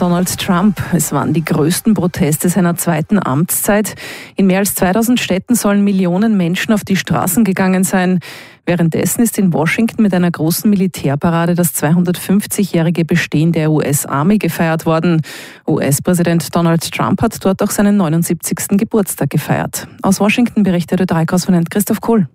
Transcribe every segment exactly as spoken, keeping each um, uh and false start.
Donald Trump. Es waren die größten Proteste seiner zweiten Amtszeit. In mehr als zweitausend Städten sollen Millionen Menschen auf die Straßen gegangen sein. Währenddessen ist in Washington mit einer großen Militärparade das zweihundertfünfzigjährige Bestehen der U S-Army gefeiert worden. U S-Präsident Donald Trump hat dort auch seinen neunundsiebzigsten Geburtstag gefeiert. Aus Washington berichtet Ö drei-Korrespondent Christoph Kohl.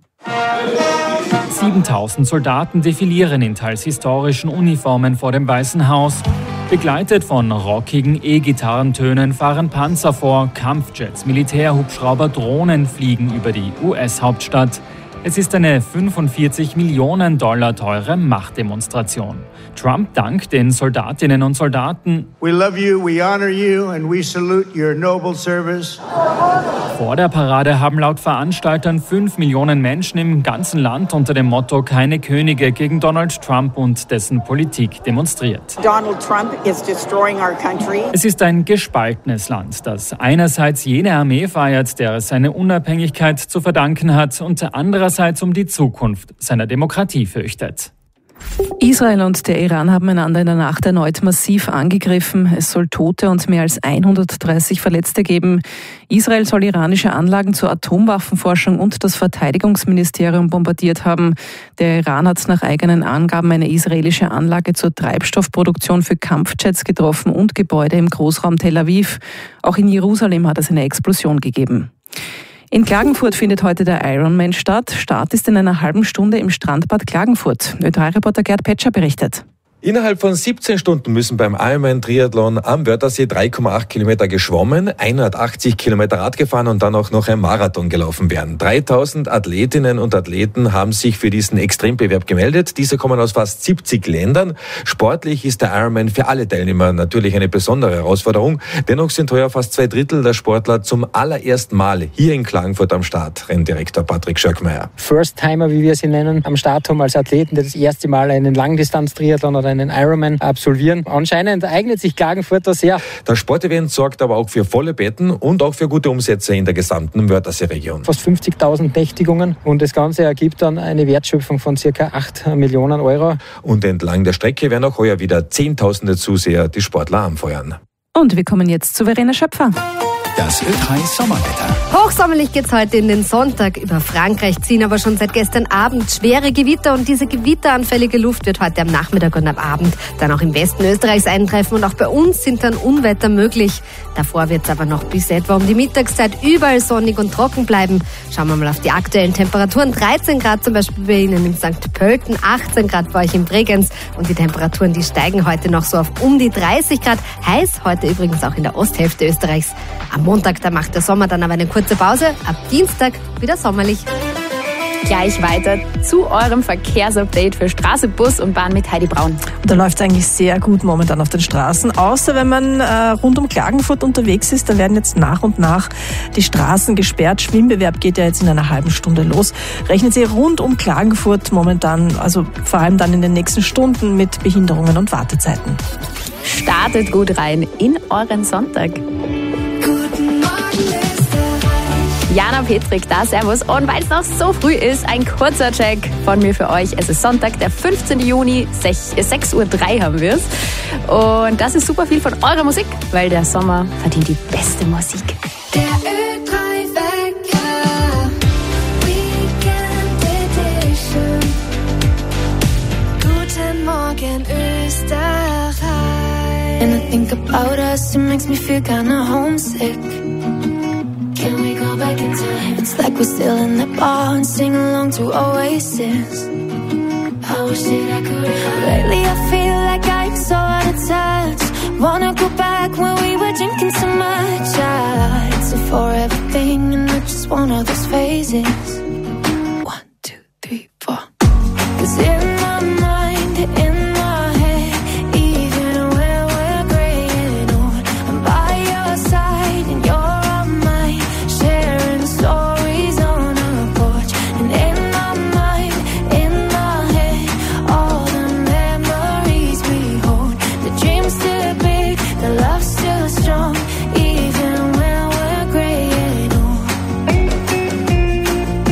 siebentausend Soldaten defilieren in teils historischen Uniformen vor dem Weißen Haus. Begleitet von rockigen E-Gitarrentönen fahren Panzer vor, Kampfjets, Militärhubschrauber, Drohnen fliegen über die U S-Hauptstadt. Es ist eine fünfundvierzig Millionen Dollar teure Machtdemonstration. Trump dankt den Soldatinnen und Soldaten. We love you, we honor you and we salute your noble service. Vor der Parade haben laut Veranstaltern fünf Millionen Menschen im ganzen Land unter dem Motto "Keine Könige" gegen Donald Trump und dessen Politik demonstriert. Donald Trump is destroying our country. Es ist ein gespaltenes Land, das einerseits jene Armee feiert, der es seine Unabhängigkeit zu verdanken hat, und andererseits um die Zukunft seiner Demokratie fürchtet. Israel und der Iran haben einander in der Nacht erneut massiv angegriffen. Es soll Tote und mehr als hundertdreißig Verletzte geben. Israel soll iranische Anlagen zur Atomwaffenforschung und das Verteidigungsministerium bombardiert haben. Der Iran hat nach eigenen Angaben eine israelische Anlage zur Treibstoffproduktion für Kampfjets getroffen und Gebäude im Großraum Tel Aviv. Auch in Jerusalem hat es eine Explosion gegeben. In Klagenfurt findet heute der Ironman statt. Start ist in einer halben Stunde im Strandbad Klagenfurt. Ö drei Reporter Gerd Petscher berichtet. Innerhalb von siebzehn Stunden müssen beim Ironman-Triathlon am Wörthersee drei Komma acht Kilometer geschwommen, hundertachtzig Kilometer Rad gefahren und dann auch noch ein Marathon gelaufen werden. dreitausend Athletinnen und Athleten haben sich für diesen Extrembewerb gemeldet. Diese kommen aus fast siebzig Ländern. Sportlich ist der Ironman für alle Teilnehmer natürlich eine besondere Herausforderung. Dennoch sind heuer fast zwei Drittel der Sportler zum allerersten Mal hier in Klagenfurt am Start. Renndirektor Patrick Schöckmeier. First-Timer, wie wir sie nennen, am Start haben als Athleten, die das erste Mal einen Langdistanz-Triathlon oder einen Ironman absolvieren. Anscheinend eignet sich Klagenfurt da sehr. Das Sportevent sorgt aber auch für volle Betten und auch für gute Umsätze in der gesamten Wörthersee-Region. Fast fünfzigtausend Nächtigungen und das Ganze ergibt dann eine Wertschöpfung von circa acht Millionen Euro. Und entlang der Strecke werden auch heuer wieder Zehntausende Zuseher die Sportler anfeuern. Und wir kommen jetzt zu Verena Schöpfer. Das Ö drei Sommerwetter. Hochsommerlich geht's heute in den Sonntag. Über Frankreich ziehen aber schon seit gestern Abend schwere Gewitter und diese gewitteranfällige Luft wird heute am Nachmittag und am Abend dann auch im Westen Österreichs eintreffen und auch bei uns sind dann Unwetter möglich. Davor wird's aber noch bis etwa um die Mittagszeit überall sonnig und trocken bleiben. Schauen wir mal auf die aktuellen Temperaturen. dreizehn Grad zum Beispiel bei Ihnen in Sankt Pölten, achtzehn Grad bei euch in Bregenz und die Temperaturen, die steigen heute noch so auf um die dreißig Grad. Heiß heute übrigens auch in der Osthälfte Österreichs. Am Montag, da macht der Sommer dann aber eine kurze Pause. Ab Dienstag wieder sommerlich. Gleich weiter zu eurem Verkehrsupdate für Straße, Bus und Bahn mit Heidi Braun. Da läuft es eigentlich sehr gut momentan auf den Straßen. Außer wenn man äh, rund um Klagenfurt unterwegs ist, da werden jetzt nach und nach die Straßen gesperrt. Schwimmbewerb geht ja jetzt in einer halben Stunde los. Rechnen Sie rund um Klagenfurt momentan, also vor allem dann in den nächsten Stunden mit Behinderungen und Wartezeiten. Startet gut rein in euren Sonntag. Jana Petrik da, servus. Und weil es noch so früh ist, ein kurzer Check von mir für euch. Es ist Sonntag, der fünfzehnten Juni, sechs Uhr drei haben wir es. Und das ist super viel von eurer Musik, weil der Sommer verdient die beste Musik. Der Ö drei Wecker, Weekend Edition. Guten Morgen Österreich. And I think about us, it makes me feel kinda homesick. Can we go back in time? It's like we're still in the bar and sing along to Oasis. I wish that I could. Lately I feel like I'm so out of touch. Wanna go back when we were drinking so much. I it's a forever thing and I just want all those phases. One, two, three, four. 'Cause in my mind, in my head, even when we're graying old, I'm by your side and you're stories on a porch, and in my mind, in my head, all the memories we hold. The dream's still big, the love's still strong, even when we're graying old.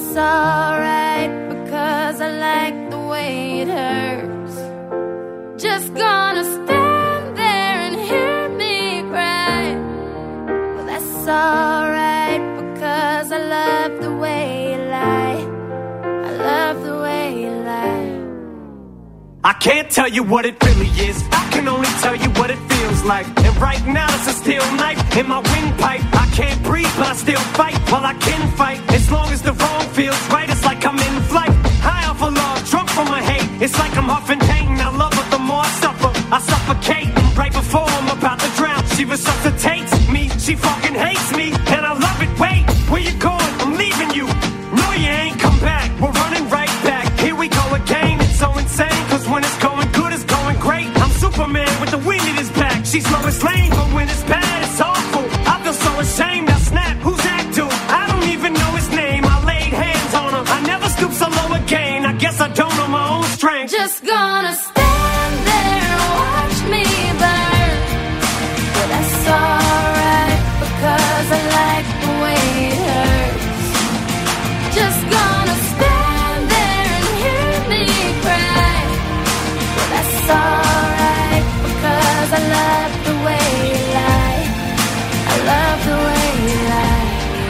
that's alright, because I like the way it hurts. Just gonna stand there and hear me cry. Well, that's alright, because I love the way you lie. I love the way you lie. I can't tell you what it really is, I can only tell you what it feels like. And right now it's a steel knife in my windpipe. I can't breathe but I still fight, well I can fight. As long as the wrong feels right, it's like I'm in flight. High off of love, drunk from my hate. It's like I'm huffing pain, I love her the more I suffer. I suffocate, right before I'm about to drown. She resuscitates me, she fucking hates me, and I love it. Wait, where you going? I'm leaving you. No you ain't come back, we're running right back. Here we go again, it's so insane, cause when it's going good, it's going great. I'm Superman with the wind in his back. She's Lois Lane, but when it's bad, it's awful. I feel so ashamed, I snap, who's that dude? I don't even know his name, I laid hands on him. I never stoop so low again, I guess I don't know my own strength. Just gonna stand there and watch me burn. Well, that's alright, because I like the way it hurts. Just gonna stand there and hear me cry. Well, that's alright, because I love the way you lie. I love the way you lie.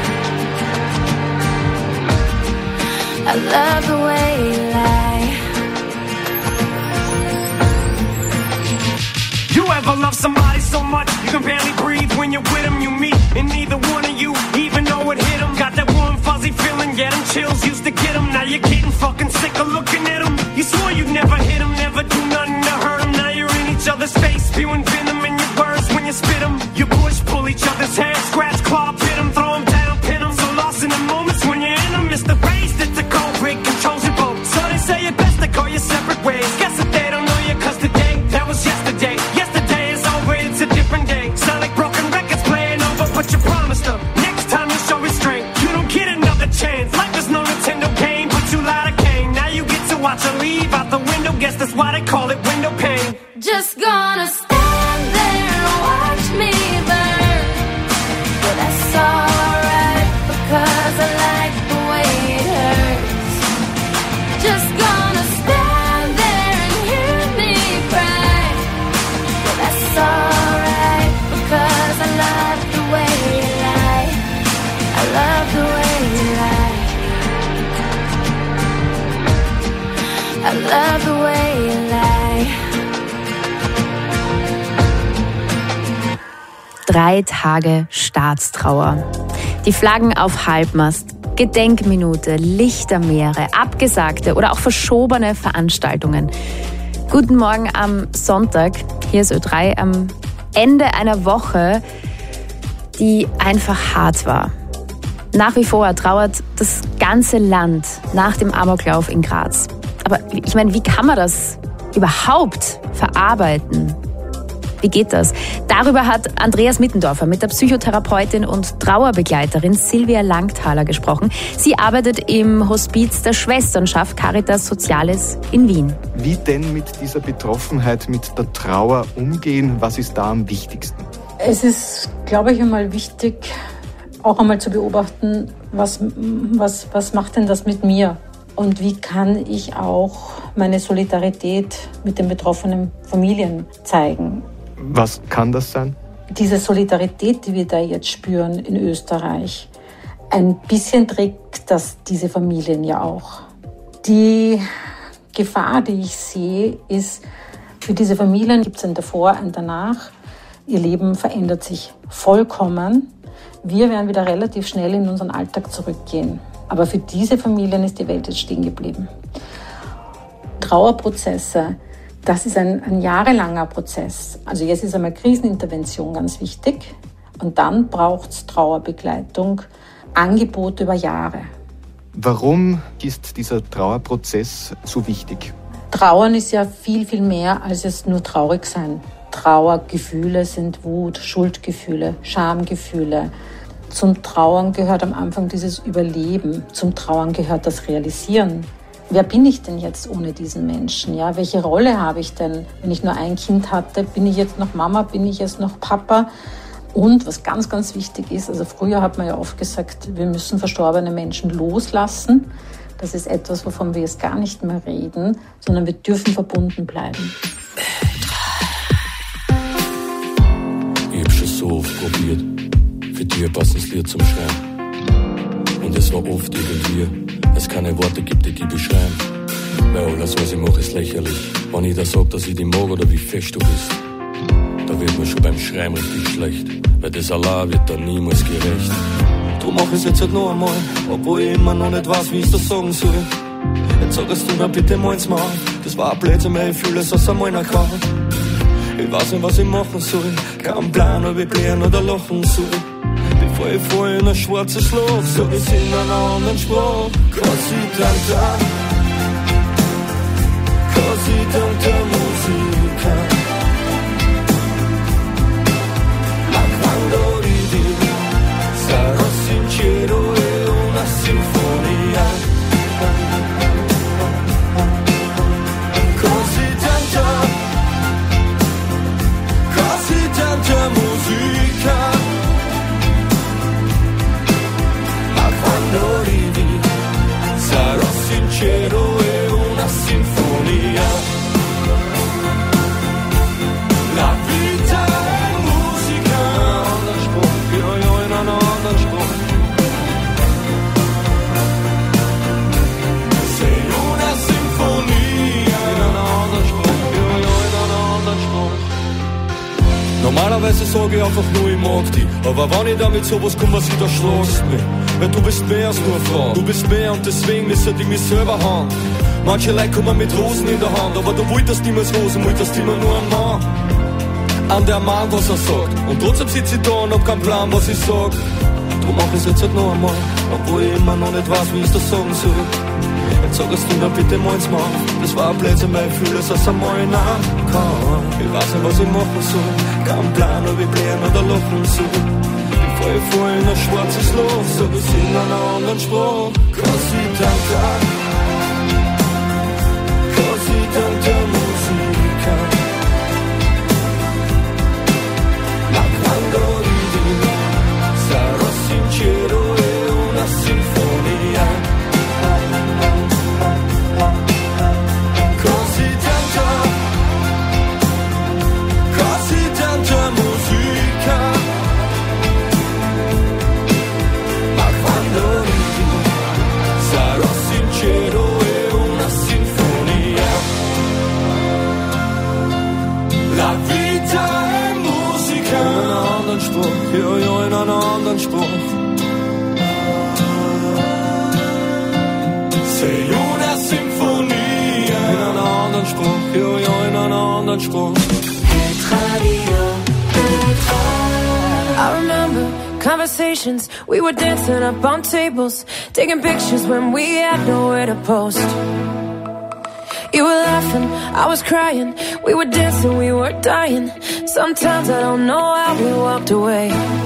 I love the way you lie. You ever love somebody so much you can barely breathe when you're with them? You meet and neither one of you even know it hit them. Got that warm fuzzy feeling, get them chills, used to get them. Now you're getting fucking sick of looking at them. You swore you'd never hit them, never do nothing to hurt them. Now you're in each other's face, spewing venom in your words when you spit them. You push, pull each other's hair, scratch, claw, pit them, throw them down, pin them. So lost in the moments when you're in them, it's the race that's a cold break, controls your boat. So they say it best to go your separate ways. Guess that they don't know you, cause today, that was yesterday. Yesterday is over, it's a different day. Sound like broken records playing over, but you promised her next time you show restraint, you don't get another chance. Life is no Nintendo game, but you lied to Kane. Now you get to watch her leave out the window, guess that's why they call it window pane. Just gonna stand there and watch me burn. Well, that's alright, because I like the way it hurts. Just gonna stand there and hear me cry. Well, that's alright, because I love the way you lie. I love the way you lie. I love the way you lie. Drei Tage Staatstrauer. Die Flaggen auf Halbmast, Gedenkminute, Lichtermeere, abgesagte oder auch verschobene Veranstaltungen. Guten Morgen am Sonntag, hier ist Ö drei, am Ende einer Woche, die einfach hart war. Nach wie vor trauert das ganze Land nach dem Amoklauf in Graz. Aber ich meine, wie kann man das überhaupt verarbeiten? Wie geht das? Darüber hat Andreas Mittendorfer mit der Psychotherapeutin und Trauerbegleiterin Silvia Langthaler gesprochen. Sie arbeitet im Hospiz der Schwesternschaft Caritas Socialis in Wien. Wie denn mit dieser Betroffenheit, mit der Trauer umgehen? Was ist da am wichtigsten? Es ist, glaube ich, einmal wichtig, auch einmal zu beobachten, was, was, was macht denn das mit mir? Und wie kann ich auch meine Solidarität mit den betroffenen Familien zeigen? Was kann das sein? Diese Solidarität, die wir da jetzt spüren in Österreich, ein bisschen trägt das diese Familien ja auch. Die Gefahr, die ich sehe, ist, für diese Familien gibt es ein Davor, ein Danach. Ihr Leben verändert sich vollkommen. Wir werden wieder relativ schnell in unseren Alltag zurückgehen. Aber für diese Familien ist die Welt jetzt stehen geblieben. Trauerprozesse, das ist ein, ein jahrelanger Prozess. Also jetzt ist einmal Krisenintervention ganz wichtig. Und dann braucht es Trauerbegleitung, Angebote über Jahre. Warum ist dieser Trauerprozess so wichtig? Trauern ist ja viel, viel mehr als jetzt nur traurig sein. Trauergefühle sind Wut, Schuldgefühle, Schamgefühle. Zum Trauern gehört am Anfang dieses Überleben. Zum Trauern gehört das Realisieren. Wer bin ich denn jetzt ohne diesen Menschen? Ja, welche Rolle habe ich denn, wenn ich nur ein Kind hatte? Bin ich jetzt noch Mama? Bin ich jetzt noch Papa? Und was ganz, ganz wichtig ist, also früher hat man ja oft gesagt, wir müssen verstorbene Menschen loslassen. Das ist etwas, wovon wir jetzt gar nicht mehr reden, sondern wir dürfen verbunden bleiben. Ich hab schon so oft probiert, für dich ein passendes Lied zum Schreiben. Und es war oft irgendwie, es keine Worte gibt, die die beschreiben. Weil alles, was ich mache, ist lächerlich. Wenn ich da sag, dass ich dich mag oder wie fest du bist, da wird mir schon beim Schreiben richtig schlecht. Weil das allein wird dann niemals gerecht. Drum mach ich's jetzt halt noch einmal, obwohl ich immer noch nicht weiß, wie ich's das sagen soll. Jetzt sag es du mir bitte mal ins Maul. Das war ein Blödsinn, weil ich fühl es aus meiner Kraft. Ich weiß nicht, was ich machen soll. Kein Plan, ob ich blären oder lachen soll. Bevor ich vor in ein schwarzes Loch, sag ich's in einer anderen Sprache. Cause ich dank der, cause ich dank der Musik. Ma quando ridi, sarò sincero e una sinfonia. Così tanta, così tanta musica. Ma quando ridi, sarò sincero e una sinfonia. La vita è musica. Io, io, no, no, non spruch. Sei una sinfonia. No, non spruch. Io, io, no, no, non spruch. Normalerweise sag ich einfach nur, ich mag dich. Aber wenn ich damit sowas komme, was ich da schlagst mich. Weil du bist mehr als nur eine Frau. Du bist mehr und deswegen müssen die mich selber haben. Manche Leute kommen mit Rosen in der Hand, aber du wolltest niemals Rosen, wolltest immer nur einen Mann. An der Mann, was er sagt. Und trotzdem sitze ich da und hab keinen Plan, was ich sag. Drum mach ich's jetzt halt noch einmal, obwohl ich immer noch nicht weiß, wie ich das sagen soll. Jetzt sag es du mir bitte mal ins Maul. Das war ein Blödsinn, weil ich fühl es aus einmal kann. Ich weiß nicht, was ich machen soll. Kein Plan, ob ich blären oder lachen soll. Bevor ich vor in ein schwarzes Loch, sag ich's in einer anderen Sprache. Cause ich dank der, cause ich dank der Musica. Ma quando ridi, sarò sincero e una sinfonia. Così tanta, così tanta musica. Ma quando ridi, sarò sincero e una sinfonia. La vita è musica. In einer anderen Spruch, jo, jo, in einer anderen Spruch. Sei una sinfonia. In einer anderen Spruch, jo, jo, in einer anderen Spruch. I remember conversations, we were dancing up on tables, taking pictures when we had nowhere to post. You were laughing, I was crying, we were dancing, we were dying. Sometimes I don't know how we walked away.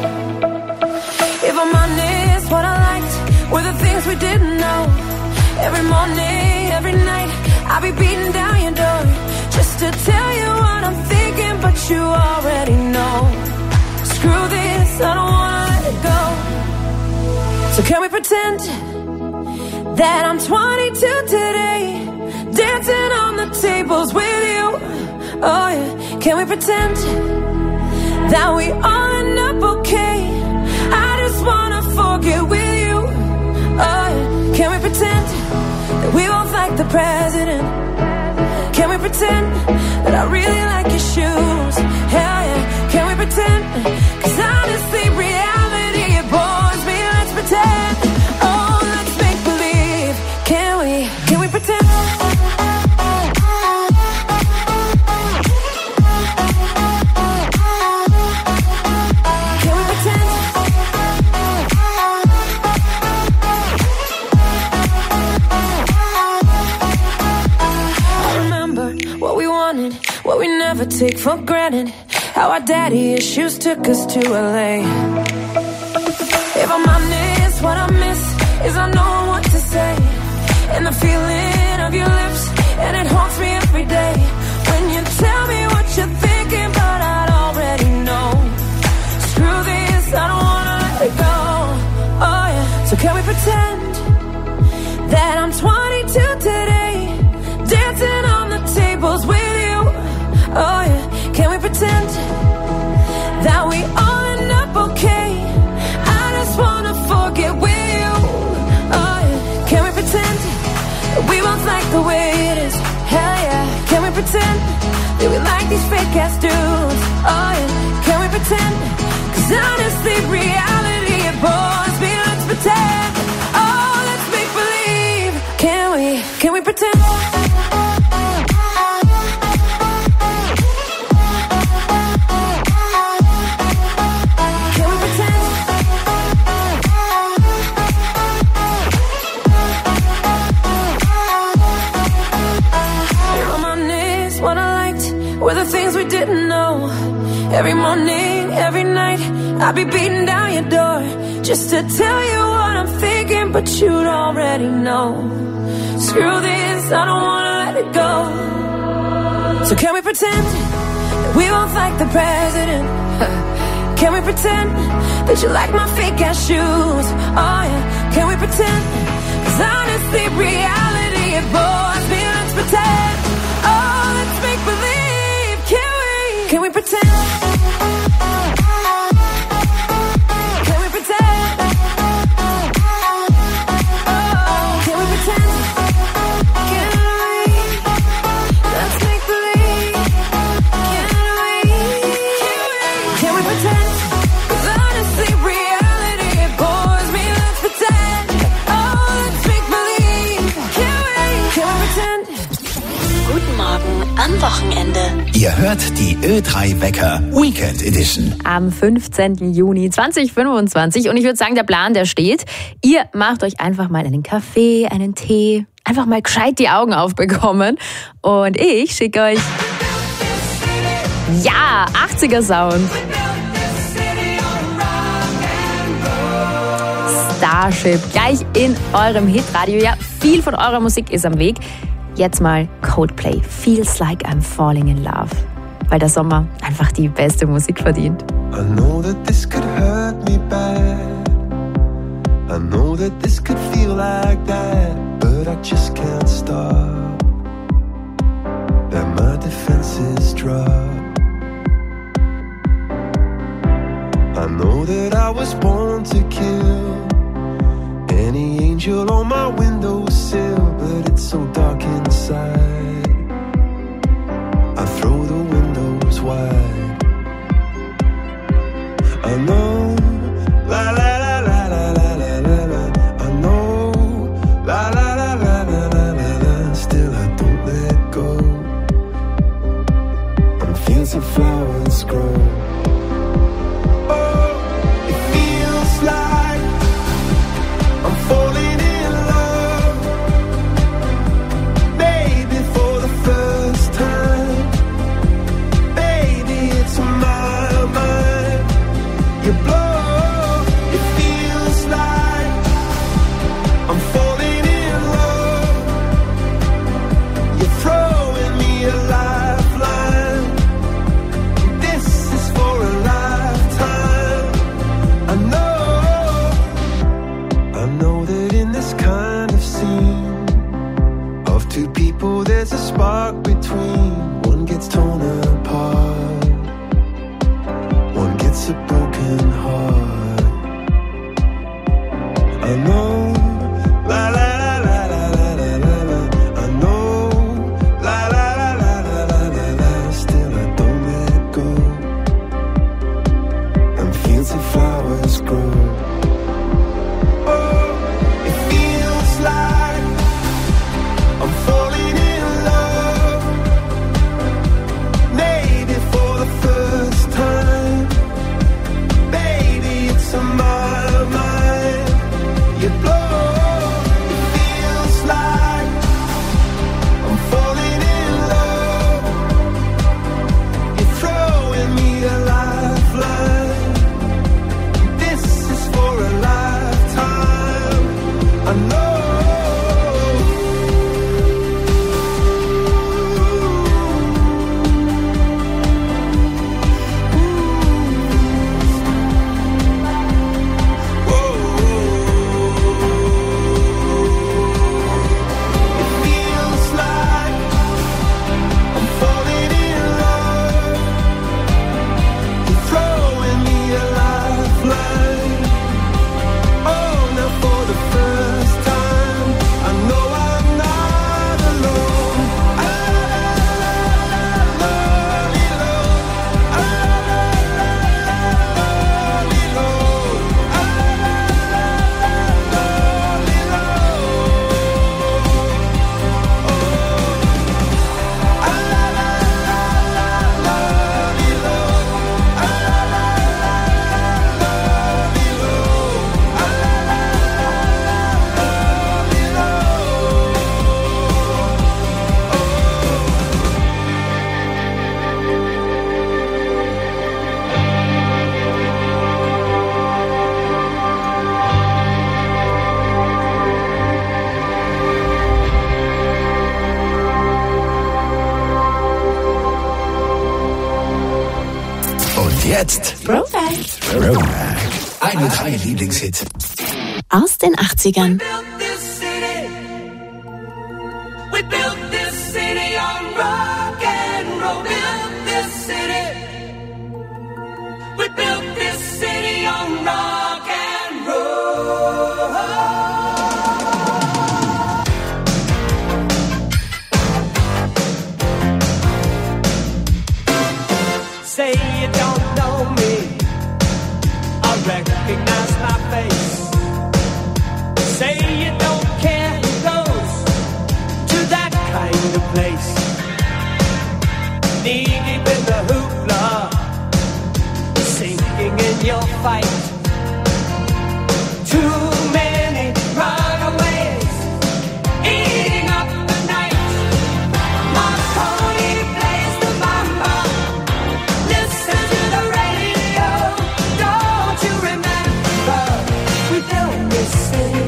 If I'm honest, what I liked were the things we didn't know. Every morning, every night, I'll be beating down your door just to tell you what I'm thinking, but you already know. Screw this, I don't wanna let it go. So can we pretend that I'm twenty-two today, dancing on the tables with you? Oh yeah, can we pretend that we all end up okay? I just wanna forget with you. Oh yeah, can we pretend that we both like the president? Can we pretend that I really like your shoes? Hell yeah, can we pretend? Cause honestly, reality, it bores me. Let's pretend. Oh, let's make believe. Can we, can we pretend? Can we pretend? I remember what we wanted, what we never take for granted. How our daddy issues took us to L A. If I'm honest, what I miss is I know what to say. And the feeling of your lips, and it haunts me every day. When you tell me what you're thinking, but I'd already know. Screw the way it is? Hell yeah. Can we pretend that we like these fake ass dudes? Oh yeah. Can we pretend? Cause honestly reality it bores me. Let's pretend. Oh, let's make believe. Can we? Can we pretend? Were the things we didn't know. Every morning, every night, I'd be beating down your door just to tell you what I'm thinking, but you'd already know. Screw this, I don't wanna let it go. So can we pretend that we both like the president? Can we pretend that you like my fake ass shoes? Oh yeah. Can we pretend? Cause honestly, reality it bores me. Let's pretend. Oh, let's make believe. Can we pretend? Can we pretend? Oh, can we pretend? Can we? Let's make believe. Can we? Can we pretend? Cause honestly, reality it bores me. Let's pretend. Oh, let's make believe. Can we? Can we pretend? Guten Morgen am Wochenende. Ihr hört die Ö drei Wecker Weekend Edition. Am fünfzehnten Juni zweitausendfünfundzwanzig. Und ich würde sagen, der Plan, der steht. Ihr macht euch einfach mal einen Kaffee, einen Tee, einfach mal gescheit die Augen aufbekommen. Und ich schicke euch, ja, achtziger Sound. Starship, gleich in eurem Hitradio. Ja, viel von eurer Musik ist am Weg. Jetzt mal Coldplay, Feels Like I'm Falling in Love. Weil der Sommer einfach die beste Musik verdient. I know that this could hurt me bad. I know that this could feel like that. But I just can't stop. That my defenses drop. I know that I was born to kill any angel on my windowsill, but it's so dark inside. I throw the windows wide. I know, la la la la la la la la la. I know, la la la la la la la la. Still I don't let go. And fields of flowers grow. Oh, it feels like I'm falling in love, baby, for the first time. Baby, it's my mind. You blow, it feels like I'm falling in love. You're throwing me a lifeline. This is for a lifetime. I know. I know that in this kind of scene of two people there's a spark between. One gets torn apart, one gets a broken heart. I know, la la la la la la la la. I know, la la la la la la la la. Still I don't let go. And fields of flowers grow. Like I'm falling in love, jetzt Throwback. Throwback. Eine drei Lieblingshits Aus den achtzigern. We built this city on rock and roll. Built this city. We built this city on rock and roll. Say you don't know me, I recognize my face. Say you don't care who goes to that kind of place. Knee deep in the hoopla, sinking in your fight. Too many runaways eating up the night. Marconi plays the mamba. Listen to the radio. Don't you remember we built this city?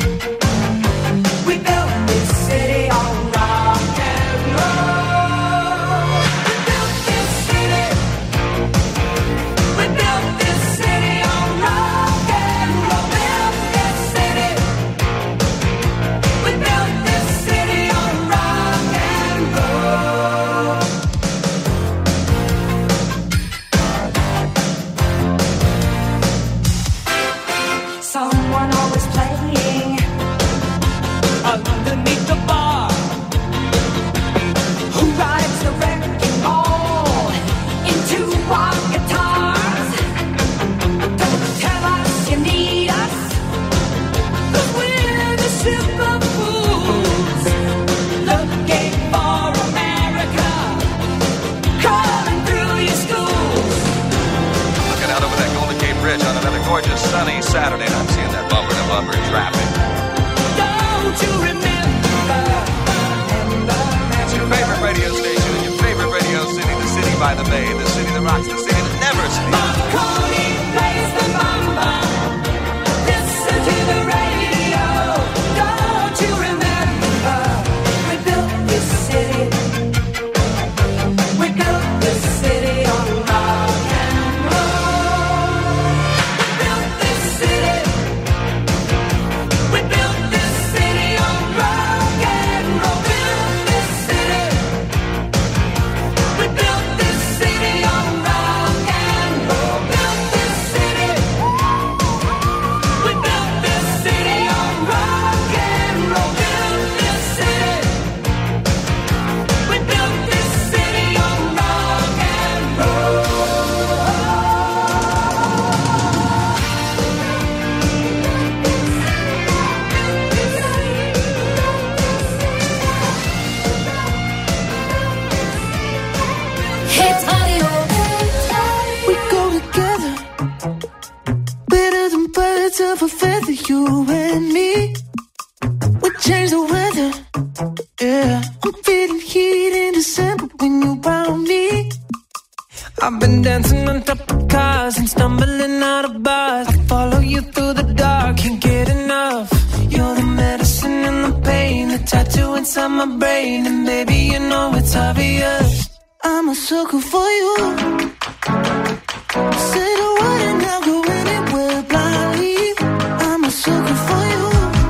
We built this city on rock and roll. We built this city. We built this city on rock and roll. Built this city. We built this city on rock and roll. Someone always playing underneath the bar. Who rides the wrecking ball into our guitars? Don't tell us you need us, 'cause we're the super fools looking for America, crawling through your schools. Looking out over that Golden Gate Bridge on another gorgeous sunny Saturday, and I'm seeing that bumper to bumper traffic. Don't you remember? It's your favorite radio station in your favorite radio city, the city by the bay, the city that rocks, the city that never sleeps. Marconi plays the mamba. Listen to the radio. Don't you remember? We built this city. We built this city on rock and roll. We built this city. We built this city on rock and roll. Built this city. We built this city on rock and roll. Built this city. We built this city on rock and roll. Built this city. We built this city on rock and roll. Hits Radio. We go together, better than birds of a feather, you and me. We change the weather, yeah. I'm feeling heat in December when you're around me. I've been dancing on top of cars and stumbling out of bars. I follow you through the dark, can't get enough. You're the medicine and the pain, the tattoo inside my brain. And baby, you know it's obvious. I'm a sucker for you. Say the word and I'll go anywhere blindly. I'm a sucker for you.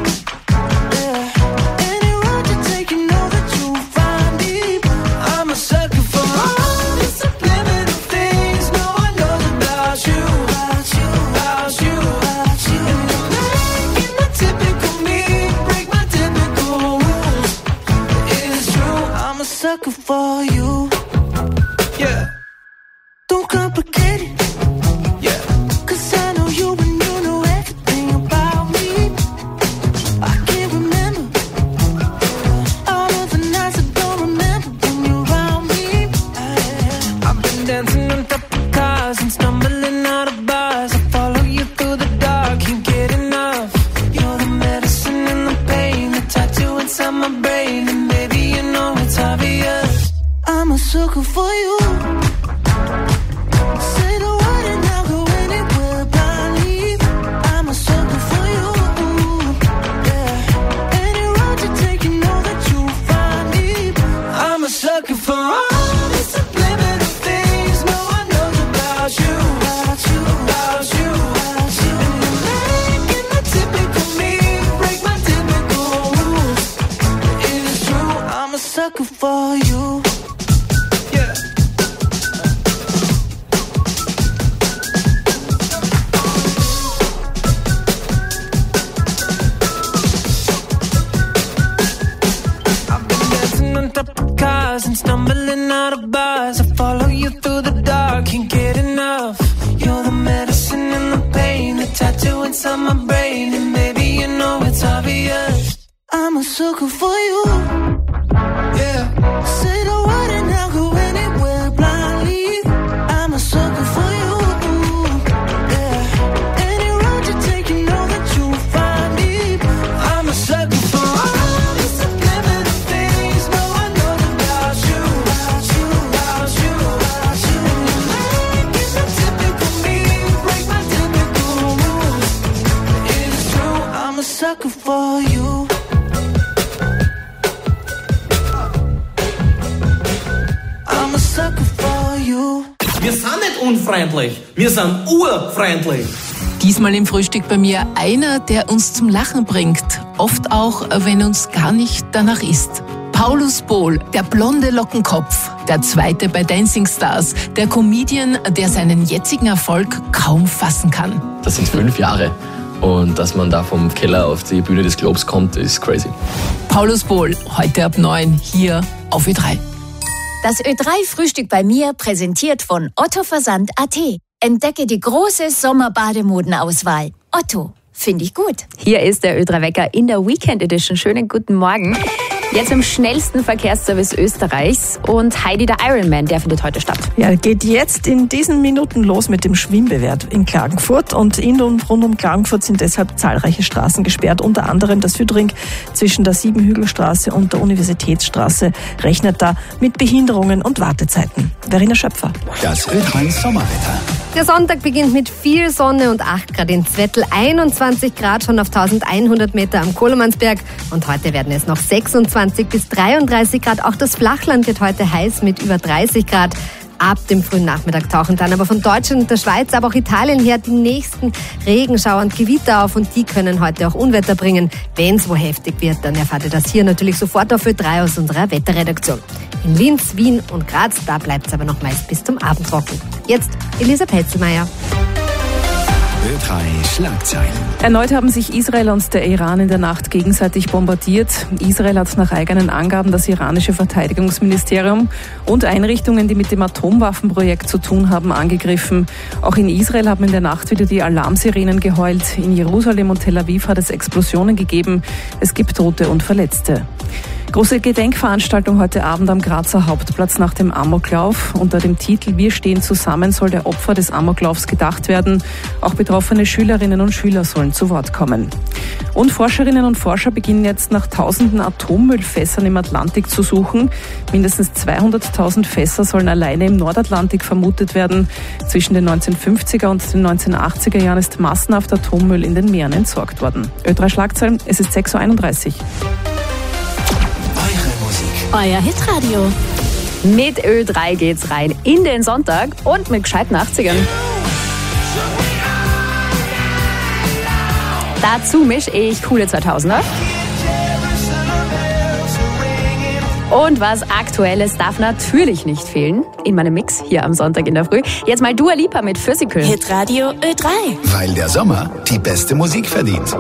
Yeah. Any road you take, you know that you'll find me. I'm a sucker for all the subliminal things no one knows about you. About you, About you. about you. And you're making the typical me break my typical rules. It's true. I'm a sucker for you. Yeah. Don't complicate it, Yeah. 'cause I know you and you know everything about me. I can't remember all of the nights I don't remember when you're around me. I've been dancing on top of cars and stumbling out of bars. I follow you through the dark, can't get enough. You're the medicine and the pain, the tattoo inside my brain. And baby, you know it's obvious. I'm a sucker for you. Say the word and I'll go anywhere blindly. I'm a sucker for you. Yeah. Any road you take, you know that you'll find me. I'm a sucker for all the subliminal things no one knows about you. sucker for you. Yeah. I've been dancing on top of cars and stumbling out of bars. I follow you through the dark, can't get enough. You're the medicine and the pain, the tattoo inside my brain, and maybe you know it's obvious. I'm a sucker for you. Yeah. Say the word and I'll go anywhere blindly. I'm a sucker for you. Yeah. Any road you take, you know that you'll find me. I'm a sucker for all the subliminal things. No, I know about you, about you, about you, about you. Make it so typical me, break my typical rules. It's true, I'm a sucker for you. Wir sind nicht unfreundlich, wir sind urfreundlich. Diesmal im Frühstück bei mir einer, der uns zum Lachen bringt. Oft auch, wenn uns gar nicht danach ist. Paulus Bol, der blonde Lockenkopf, der Zweite bei Dancing Stars, der Comedian, der seinen jetzigen Erfolg kaum fassen kann. Das sind fünf Jahre. Und dass man da vom Keller auf die Bühne des Globes kommt, ist crazy. Paulus Bol, heute ab neun, hier auf Ö drei. Das Ö drei Frühstück bei mir, präsentiert von Otto Versand Punkt at. Entdecke die große Sommerbademodenauswahl. Otto, finde ich gut. Hier ist der Ö drei Wecker in der Weekend Edition. Schönen guten Morgen. Jetzt im schnellsten Verkehrsservice Österreichs. Und Heidi, der Ironman, der findet heute statt. Ja, geht jetzt in diesen Minuten los mit dem Schwimmbewerb in Klagenfurt. Und in und rund um Klagenfurt sind deshalb zahlreiche Straßen gesperrt. Unter anderem der Südring zwischen der Siebenhügelstraße und der Universitätsstraße rechnet da mit Behinderungen und Wartezeiten. Verena Schöpfer. Das Ö drei Sommerwetter. Der Sonntag beginnt mit viel Sonne und acht Grad in Zwettl, einundzwanzig Grad schon auf eintausendeinhundert Meter am Kohlemannsberg. Und heute werden es noch sechsundzwanzig bis dreiunddreißig Grad. Auch das Flachland wird heute heiß mit über dreißig Grad. Ab dem frühen Nachmittag tauchen dann aber von Deutschland und der Schweiz, aber auch Italien her die nächsten Regenschauer und Gewitter auf. Und die können heute auch Unwetter bringen. Wenn es wo heftig wird, dann erfahrt ihr das hier natürlich sofort auf Ö drei aus unserer Wetterredaktion. In Linz, Wien und Graz, da bleibt es aber noch meist bis zum Abend trocken. Jetzt Elisa Petzelmeier. Ö drei Schlagzeilen. Erneut haben sich Israel und der Iran in der Nacht gegenseitig bombardiert. Israel hat nach eigenen Angaben das iranische Verteidigungsministerium und Einrichtungen, die mit dem Atomwaffenprojekt zu tun haben, angegriffen. Auch in Israel haben in der Nacht wieder die Alarmsirenen geheult. In Jerusalem und Tel Aviv hat es Explosionen gegeben. Es gibt Tote und Verletzte. Große Gedenkveranstaltung heute Abend am Grazer Hauptplatz nach dem Amoklauf. Unter dem Titel Wir stehen zusammen soll der Opfer des Amoklaufs gedacht werden. Auch betroffene Schülerinnen und Schüler sollen zu Wort kommen. Und Forscherinnen und Forscher beginnen jetzt nach tausenden Atommüllfässern im Atlantik zu suchen. Mindestens zweihunderttausend Fässer sollen alleine im Nordatlantik vermutet werden. Zwischen den neunzehnhundertfünfziger und den neunzehnhundertachtziger Jahren ist massenhaft Atommüll in den Meeren entsorgt worden. Ö drei Schlagzeilen, es ist sechs Uhr einunddreißig. Euer Hitradio. Mit Ö drei geht's rein in den Sonntag und mit gescheiten achtzigern. Dazu mische ich coole zweitausender. Und was Aktuelles darf natürlich nicht fehlen in meinem Mix hier am Sonntag in der Früh. Jetzt mal Dua Lipa mit Physical. Hitradio Ö drei. Weil der Sommer die beste Musik verdient.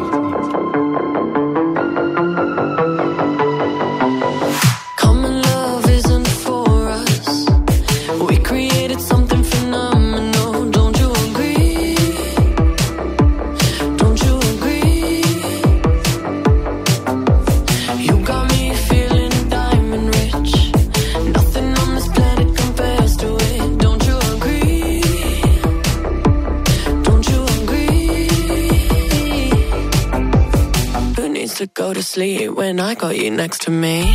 To go to sleep when I got you next to me.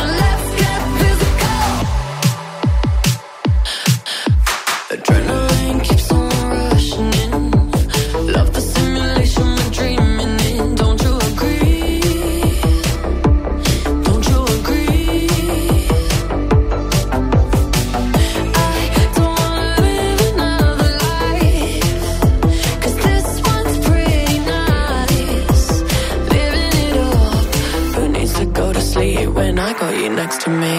Adrenaline next to me.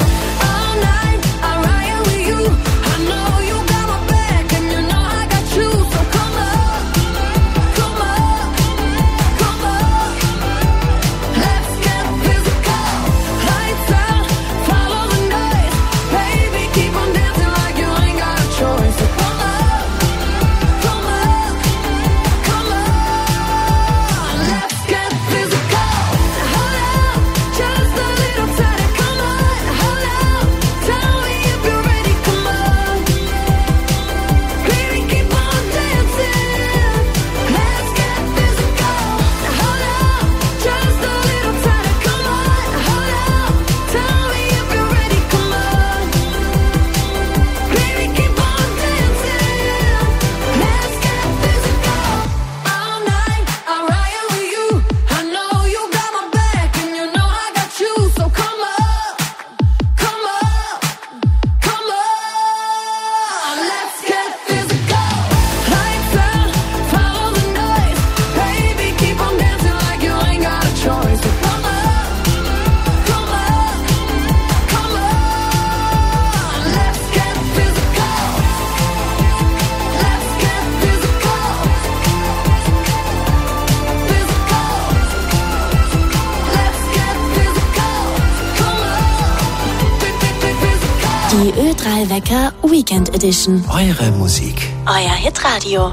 Die Ö drei Wecker Weekend Edition. Eure Musik. Euer Hitradio.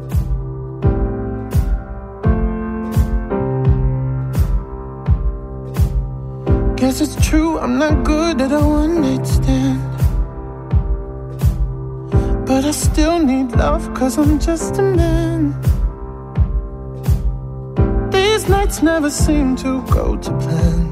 Guess it's true, I'm not good at a one-night stand. But I still need love, cause I'm just a man. These nights never seem to go to plan.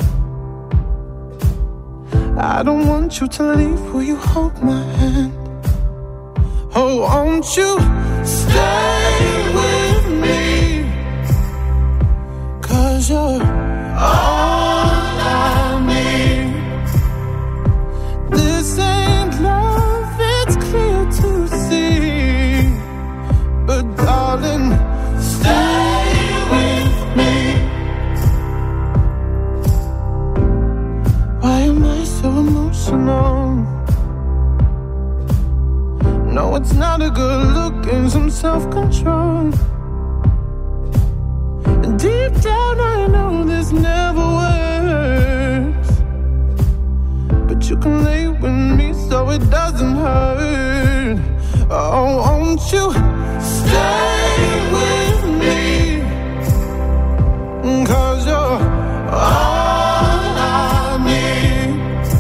I don't want you to leave, will you hold my hand? Oh, won't you stay with me? Cause you're all I need. This ain't love, it's clear to see. But darling, stay with me. Why am I so emotional? No, it's not a good look and some self-control. Deep down I know this never works, but you can lay with me so it doesn't hurt. Oh, won't you stay with me? Cause you're all I need.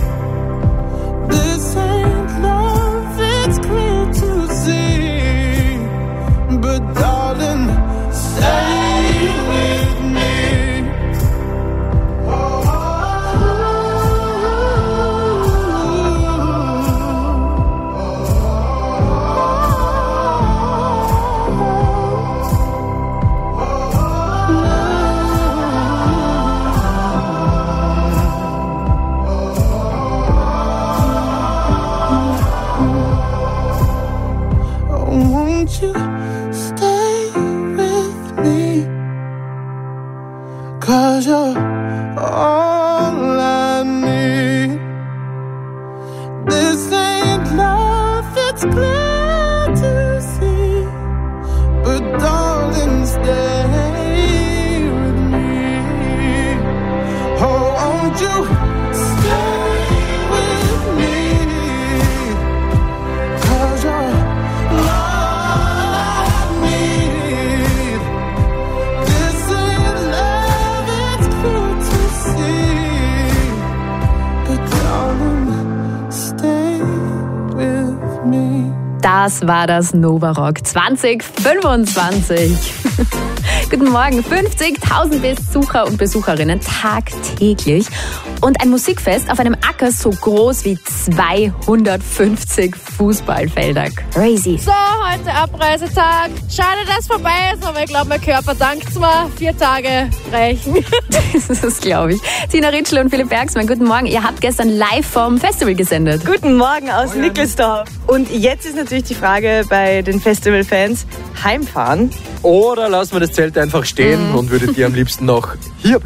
This ain't love, it's clear to see. But darling, stay with me. Oh, won't you stay with me? Cause you're all I need. This ain't love, it's clear to see. But darling, stay with me. Oh, won't you stay with me? Cause you're all I need. This ain't love, it's clear to see. But darling, stay with me. Das war das Nova Rock zwanzig fünfundzwanzig. Guten Morgen, fünfzigtausend Besucher und Besucherinnen tagtäglich und ein Musikfest auf einem Acker so groß wie zweihundertfünfzig Fußballfelder. Crazy. So, heute Abreisetag. Schade, dass es vorbei ist, aber ich glaube, mein Körper dankt's mir. Vier Tage reichen. Das glaube ich. Tina Ritschl und Philipp Bergsmann, guten Morgen. Ihr habt gestern live vom Festival gesendet. Guten Morgen aus Nickelsdorf. Und jetzt ist natürlich die Frage bei den Festivalfans, heimfahren? Oder lassen wir das Zelt einfach stehen Mhm. und würdet ihr am liebsten noch hier bleiben?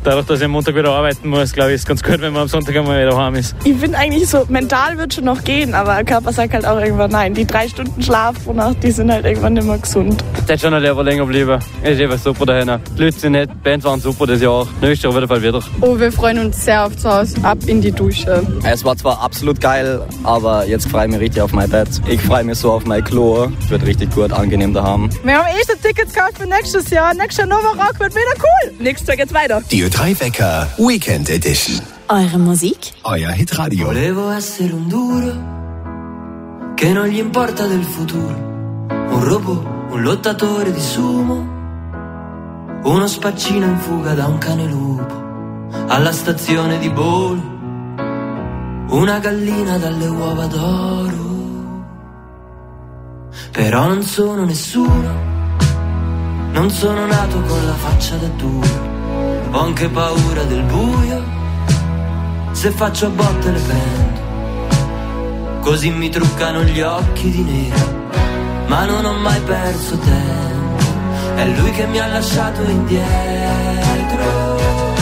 dadurch, dass ich am Montag wieder arbeiten muss, glaube ich, ist es ganz gut, wenn man am Sonntag einmal wieder heim ist. Ich finde eigentlich so, mental wird schon noch gehen, aber der Körper sagt halt auch irgendwann nein. Die drei Stunden Schlaf, wonach die sind halt irgendwann nicht mehr gesund. Das ist schon noch lieber länger bleiben. Es ist einfach super dahin. Die Leute sind nett, die Bands waren super das Jahr auch. Nächstes Jahr auf jeden Fall wieder. Oh, wir freuen uns sehr auf zu Hause. Ab in die Dusche. Es war zwar absolut geil, aber jetzt freue ich mich richtig auf mein Bett. Ich freue mich so auf mein Klo. Es wird richtig gut, angenehm daheim. Wir haben eh schon Tickets gekauft für nächstes Jahr. Nächstes Jahr Nova Rock wird wieder cool. Nächstes Jahr geht's weiter. Die Ö drei Wecker Weekend Edition. Eure Musik? Euer Hitradio. Volevo essere un duro che non gli importa del futuro, un robot, un lottatore di sumo, uno spaccino in fuga da un cane lupo alla stazione di Bolo, una gallina dalle uova d'oro. Però non sono nessuno, non sono nato con la faccia da duro, ho anche paura del buio, se faccio a botte le prendo, così mi truccano gli occhi di nero, ma non ho mai perso tempo, è lui che mi ha lasciato indietro.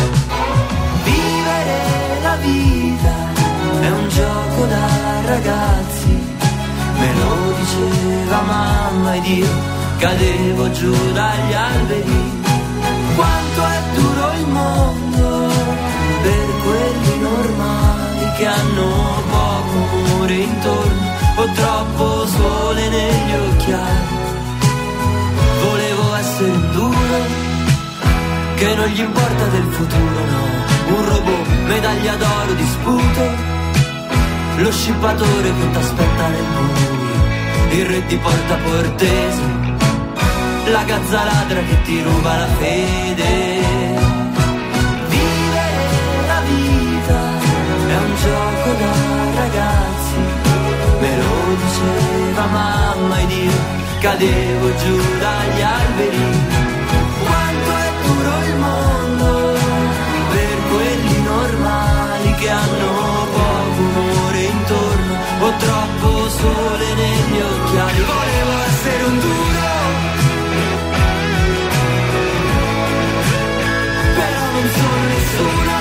Vivere la vita è un gioco da ragazzi, me lo diceva mamma ed io cadevo giù dagli alberi. Quanto è duro il mondo per quelli normali che hanno poco amore intorno o troppo sole negli occhiali. Volevo essere un duro che non gli importa del futuro, no, un robot, medaglia d'oro di sputo, lo scippatore che t'aspetta nel buio, il re di Porta Portese, la gazza ladra che ti ruba la fede. Vivere la vita è un gioco da ragazzi, me lo diceva mamma ed io cadevo giù dagli alberi. Quanto è duro il mondo per quelli normali che hanno poco amore intorno o troppo sole negli occhiali. Volevo essere un duro, però non sono nessuno.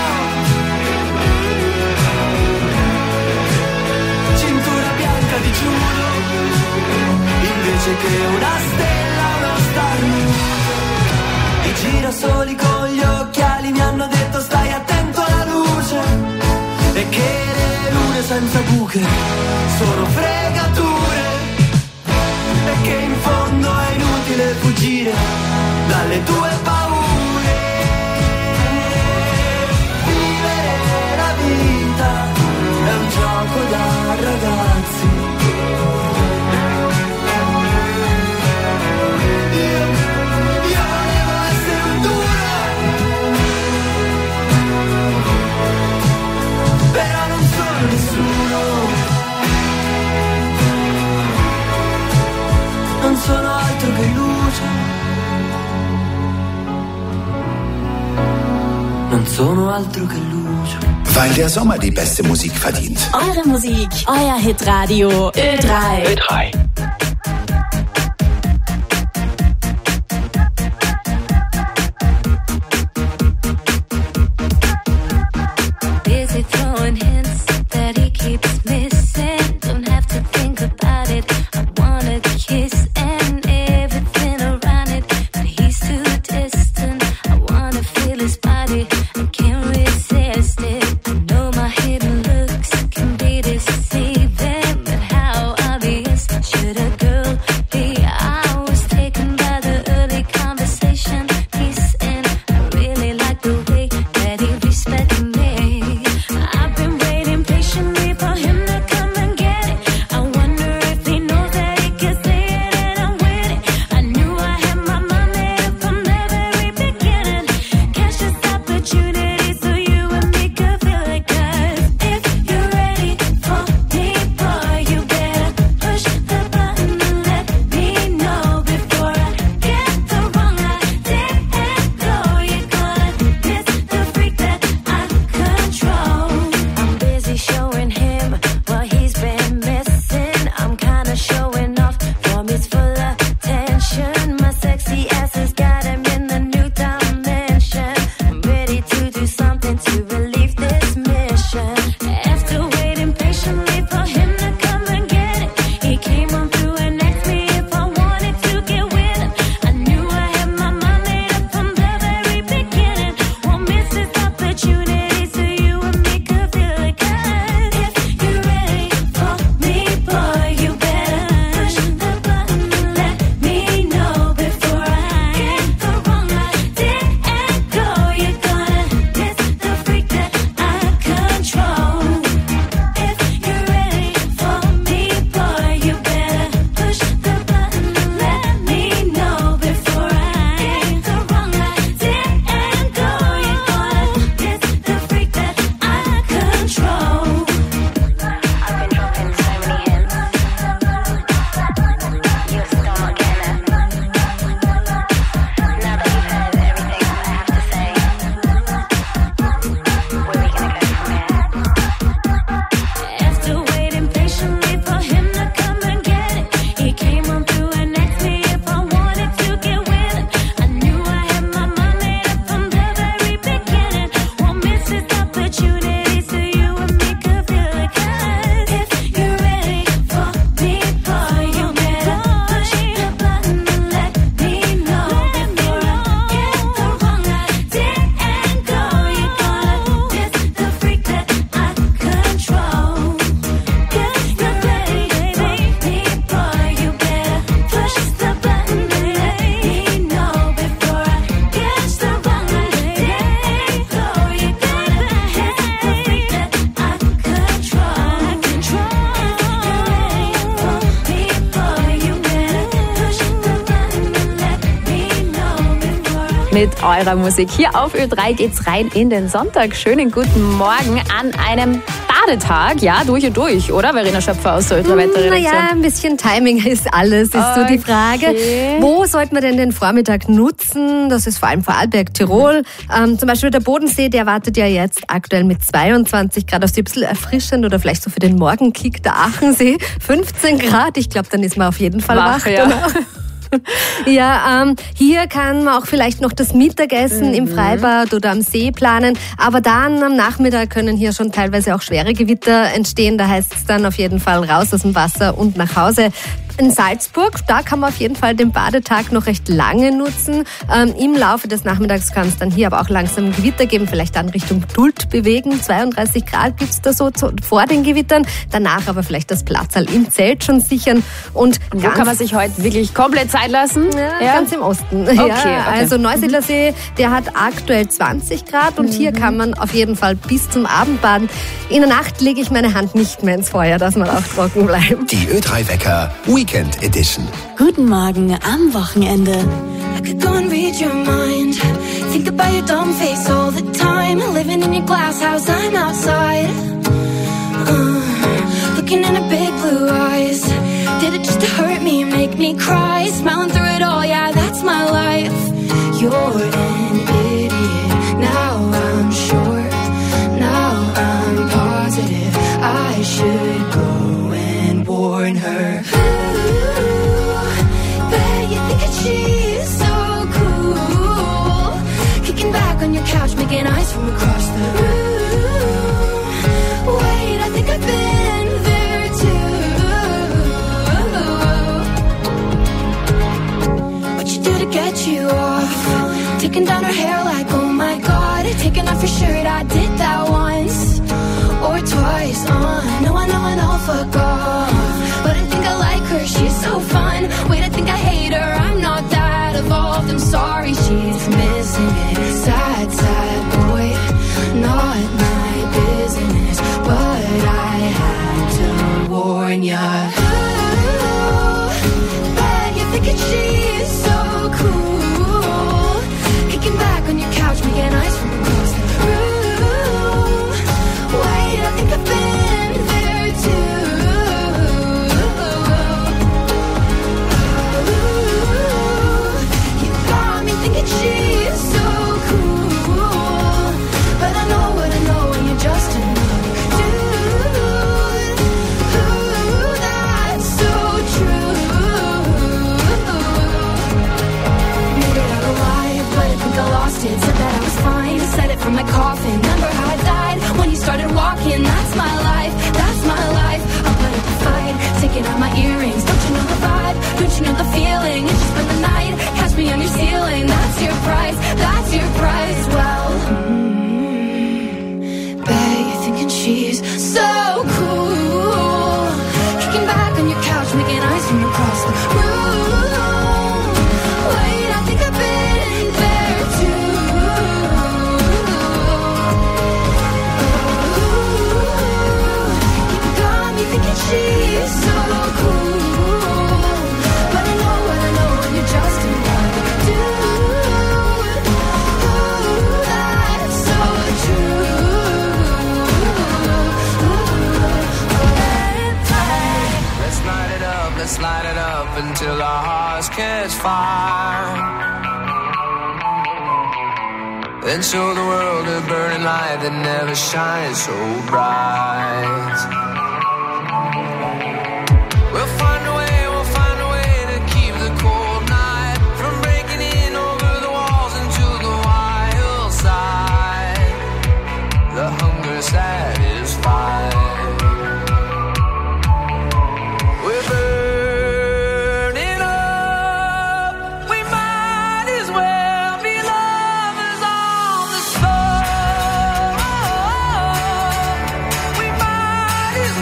Cintura bianca di giuro, invece che una stella, uno starnuto. I girasoli con gli occhiali mi hanno detto stai attento alla luce e che le lune senza buche sono fregature e che in fondo è inutile fuggire dalle tue paure. Vivere la vita è un gioco da ragazzi. Non sono altro che luce, non sono altro che luce. Weil der Sommer die beste Musik verdient. Eure Musik, euer Hitradio Ö drei. Ö drei. Busy throwing hints that he keeps missing. Don't have to think about it. I wanna kiss and everything around it, but he's too distant. I wanna feel his body, I can't resist it. I know my hidden looks can be deceiving, but how obvious should mit eurer Musik. Hier auf Ö drei geht's rein in den Sonntag. Schönen guten Morgen an einem Badetag. Ja, durch und durch, oder? Verena Schöpfer aus der Ö drei Wetterredaktion. Naja, ein bisschen Timing ist alles, ist okay. so die Frage. Wo sollte man denn den Vormittag nutzen? Das ist vor allem Vorarlberg, Tirol. Ähm, zum Beispiel der Bodensee, der wartet ja jetzt aktuell mit zweiundzwanzig Grad auf sie, ein bisschen erfrischend oder vielleicht so für den Morgenkick der Achensee. fünfzehn Grad, ich glaube, dann ist man auf jeden Fall wach. wach ja. Ja, ähm, hier kann man auch vielleicht noch das Mittagessen mhm. im Freibad oder am See planen, aber dann am Nachmittag können hier schon teilweise auch schwere Gewitter entstehen, da heißt es dann auf jeden Fall raus aus dem Wasser und nach Hause. In Salzburg, da kann man auf jeden Fall den Badetag noch recht lange nutzen. Ähm, Im Laufe des Nachmittags kann es dann hier aber auch langsam Gewitter geben, vielleicht dann Richtung Dult bewegen. zweiunddreißig Grad gibt's da so zu, vor den Gewittern. Danach aber vielleicht das Platzerl im Zelt schon sichern. Und wo kann man sich heute wirklich komplett Zeit lassen? Ja, ja. Ganz im Osten. Okay, ja, okay. Also Neusiedlersee, der hat aktuell zwanzig Grad und mhm. hier kann man auf jeden Fall bis zum Abend baden. In der Nacht lege ich meine Hand nicht mehr ins Feuer, dass man auch trocken bleibt. Die Ö drei Wecker Weekend Edition. Guten Morgen am Wochenende. I could go and read your mind. Think about your dumb face all the time. Living in your glass house, I'm outside. Uh, looking in her big blue eyes. Did it just to hurt me, make me cry? Smiling through it all, yeah, that's my life. You're an idiot. Now I'm sure. Now I'm positive. I should go and warn her. She's so cool. Kicking back on your couch, making eyes from across the room. Wait, I think I've been there too. What you do to get you off? Taking down her hair like, oh my god. Taking off your shirt, I did that once or twice. Uh, no, I know, I know, fuck off. But I think I like her, she's so fun. Wait, I think I hate her, I'm not that evolved. I'm sorry, she's missing it. Sad, sad boy, not my business. But I had to warn ya. Ooh, bet you're thinking she's so cool. Kicking back on your couch, making eyes from across the room. Wait, I think I've been there too. She's so cool, but I know what I know when you're just another dude. Ooh, that's so true. Maybe I'm alive, but I think I lost it. Said that I was fine, said it from my coffin. Remember how I died when you started walking? That's my life, that's my life. I'll put up a fight, taking out my earrings. Don't you know the vibe? Don't you know the feeling? It's just been the night, catch me on your ceiling. That's your price, that's your price. Well, mm, bet you're thinking she's so cool. Kicking back on your couch, making eyes from across the room. Wait, I think I've been there too. Ooh, you got me thinking she's so cool. But I know what I know when you're just another dude. Ooh, that's so true. Let's light it up, let's light it up until our hearts catch fire. Then show the world a burning light that never shines so bright. We'll find a way, we'll find a way to keep the cold night from breaking in over the walls into the wild side. The hunger satisfied. We're burning up. We might as well be lovers on the floor. We might as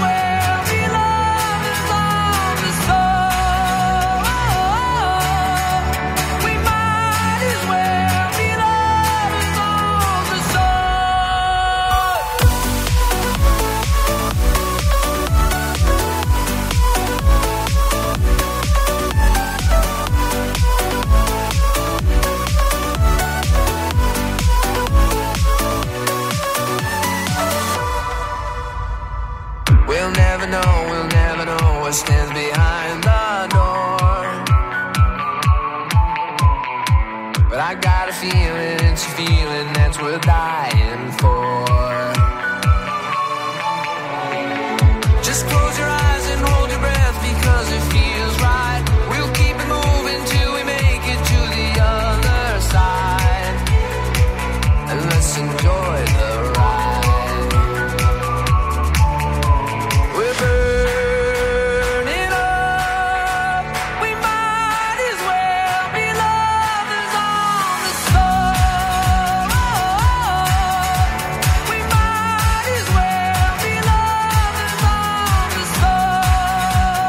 feeling, it's a feeling that's worth dying for. Just close your eyes and hold your breath because it feels right. We'll keep it moving till we make it to the other side. And let's enjoy the ride. We're burning up. We might as well be lovers on the soul. We might as well be lovers on the soul.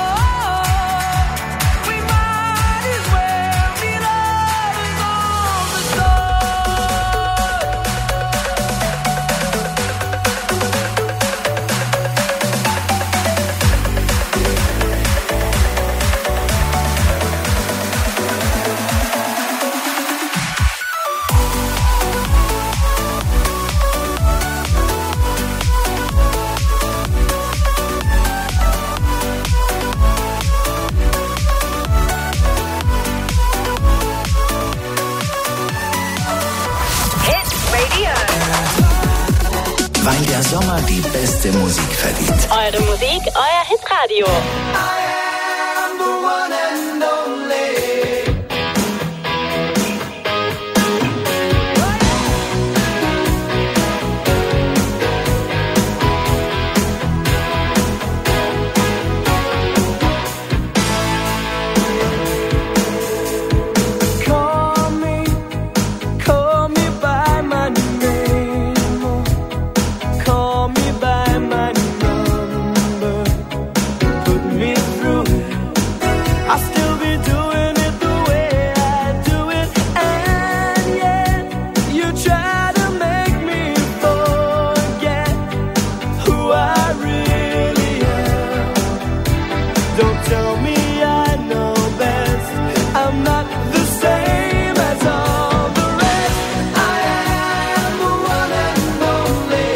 We might as well be lovers on the soul. Weil der Sommer die beste Musik verdient. Eure Musik, euer Hitradio. Call me, call me by my name. Call me by my number. Put me through it. I'll still be doing it the way I do it. And yet you try to make me forget who I really am. Don't tell me I know best. I'm not the same as all the rest. I am the one and only.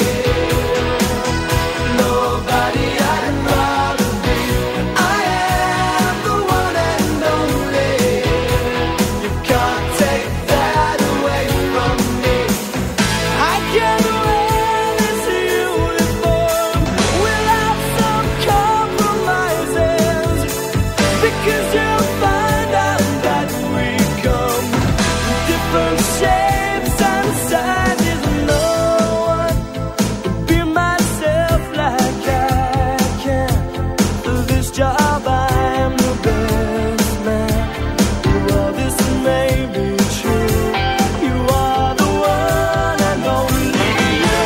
Nobody I'd rather be. I am the one and only. You can't take that away from me. I can wear this uniform without some compromises, because you'll find out that we come in different shapes and sizes. No one can be myself like I can. For this job I'm the best man. Well, this may be true. You are the one and only you.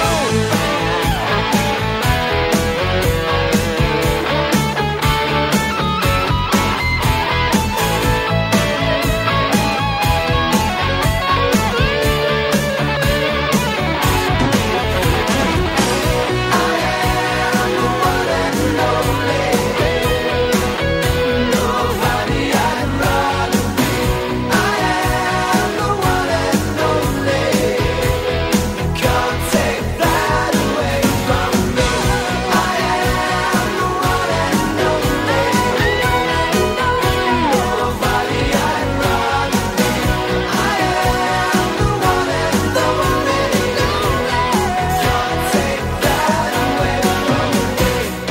Nobody I'd rather be. I am the one and only. You can't take that away from me. I am the one and only. Nobody I'd rather be. I am the one and only. You can't take that away from me.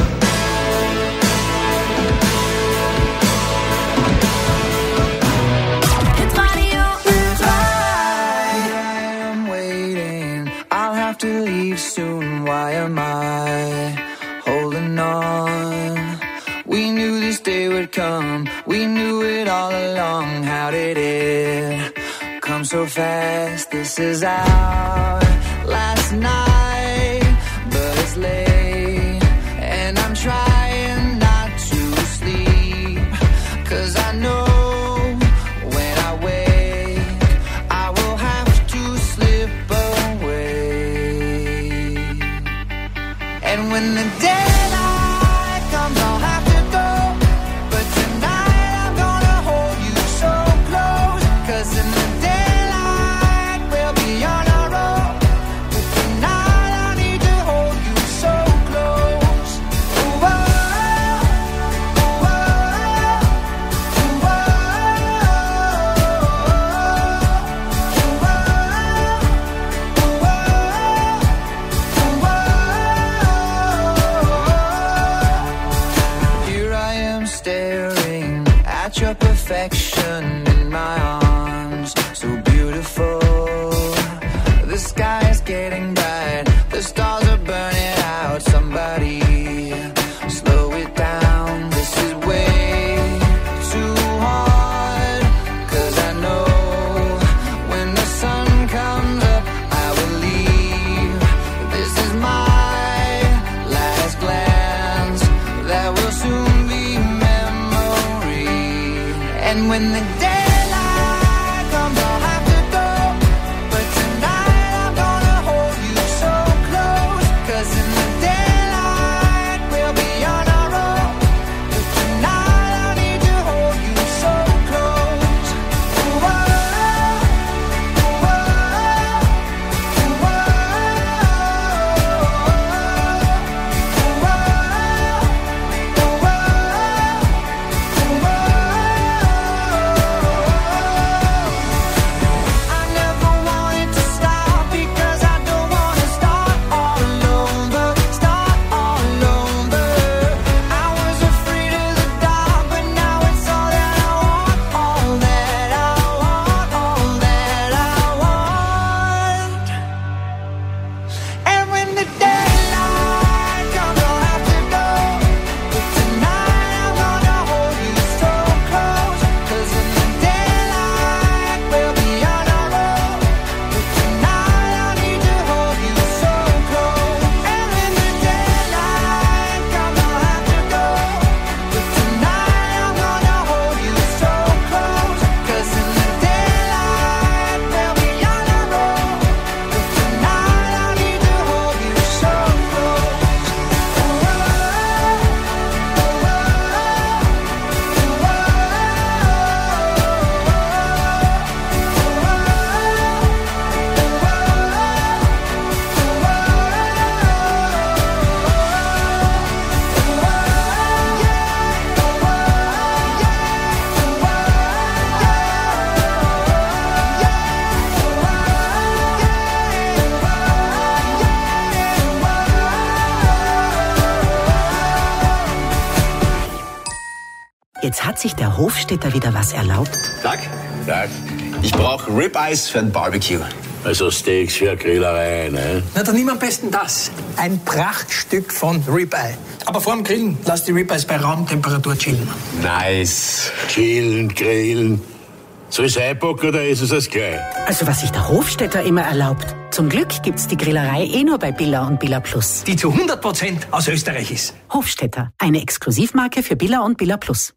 I am waiting. I'll have to leave soon. Why am I holding on? We knew this day would come. We knew it all along. How did it come so fast? This is our last night, but it's late, and I'm trying not to sleep, 'cause I know when I wake, I will have to slip away. And when the daylight comes, I'll have to go. But tonight I'm gonna hold you so close, 'cause in the daylight we'll be on our own. But tonight at your perfection in my arms, so beautiful. The sky is getting bright, the stars are burning out. Somebody slow it down, this is way too hard. Cause I know when the sun comes up I will leave. This is my last glance, that will soon be memory. And when the daylight comes I'll have to go, but tonight I'm gonna hold you so close. Cause in the daylight we'll be on our own, but tonight I need to hold you so close. Ooh, oh, ooh, oh, ooh, I never wanted to stop because I don't wanna start all over, start all over. I was afraid of the dark, but now it's all that I want, all that I want, all that I want. And when the daylight comes I'll have to go, but tonight I'm gonna hold you so close. Cause in the daylight we'll be on our own, but tonight I need to hold you so close. And when the daylight comes I'll have to go, but tonight I'm gonna hold you so close. Cause in the daylight we'll be on our own, but tonight I need to hold you so close. Jetzt hat sich der Hofstädter wieder was erlaubt. Tag. Tag. Ich brauche Ribeyes für ein Barbecue. Also Steaks für eine Grillerei, ne? Na, dann nimm am besten das. Ein Prachtstück von Ribeye. Aber vor dem Grillen lass die Ribeyes bei Raumtemperatur chillen. Nice. Chillen, grillen. Soll ich es einpacken oder ist es das gleich? Also was sich der Hofstädter immer erlaubt. Zum Glück gibt's die Grillerei eh nur bei Billa und Billa Plus. Die zu hundert Prozent aus Österreich ist. Hofstädter, eine Exklusivmarke für Billa und Billa Plus.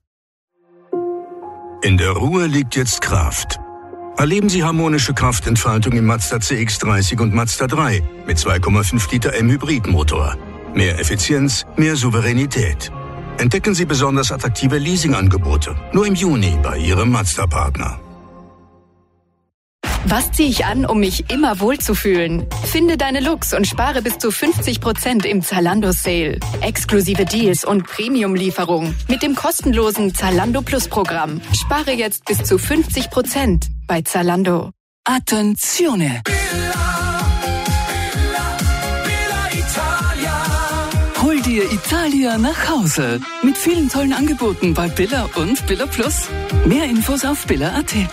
In der Ruhe liegt jetzt Kraft. Erleben Sie harmonische Kraftentfaltung im Mazda C X dreißig und Mazda drei mit zwei Komma fünf Liter M Hybridmotor. Mehr Effizienz, mehr Souveränität. Entdecken Sie besonders attraktive Leasingangebote. Nur im Juni bei Ihrem Mazda-Partner. Was ziehe ich an, um mich immer wohlzufühlen? Finde deine Looks und spare bis zu fünfzig Prozent im Zalando Sale. Exklusive Deals und Premium-Lieferung mit dem kostenlosen Zalando Plus Programm. Spare jetzt bis zu fünfzig Prozent bei Zalando. Attenzione! Hol dir Italia nach Hause. Mit vielen tollen Angeboten bei Billa und Billa Plus. Mehr Infos auf billa punkt at.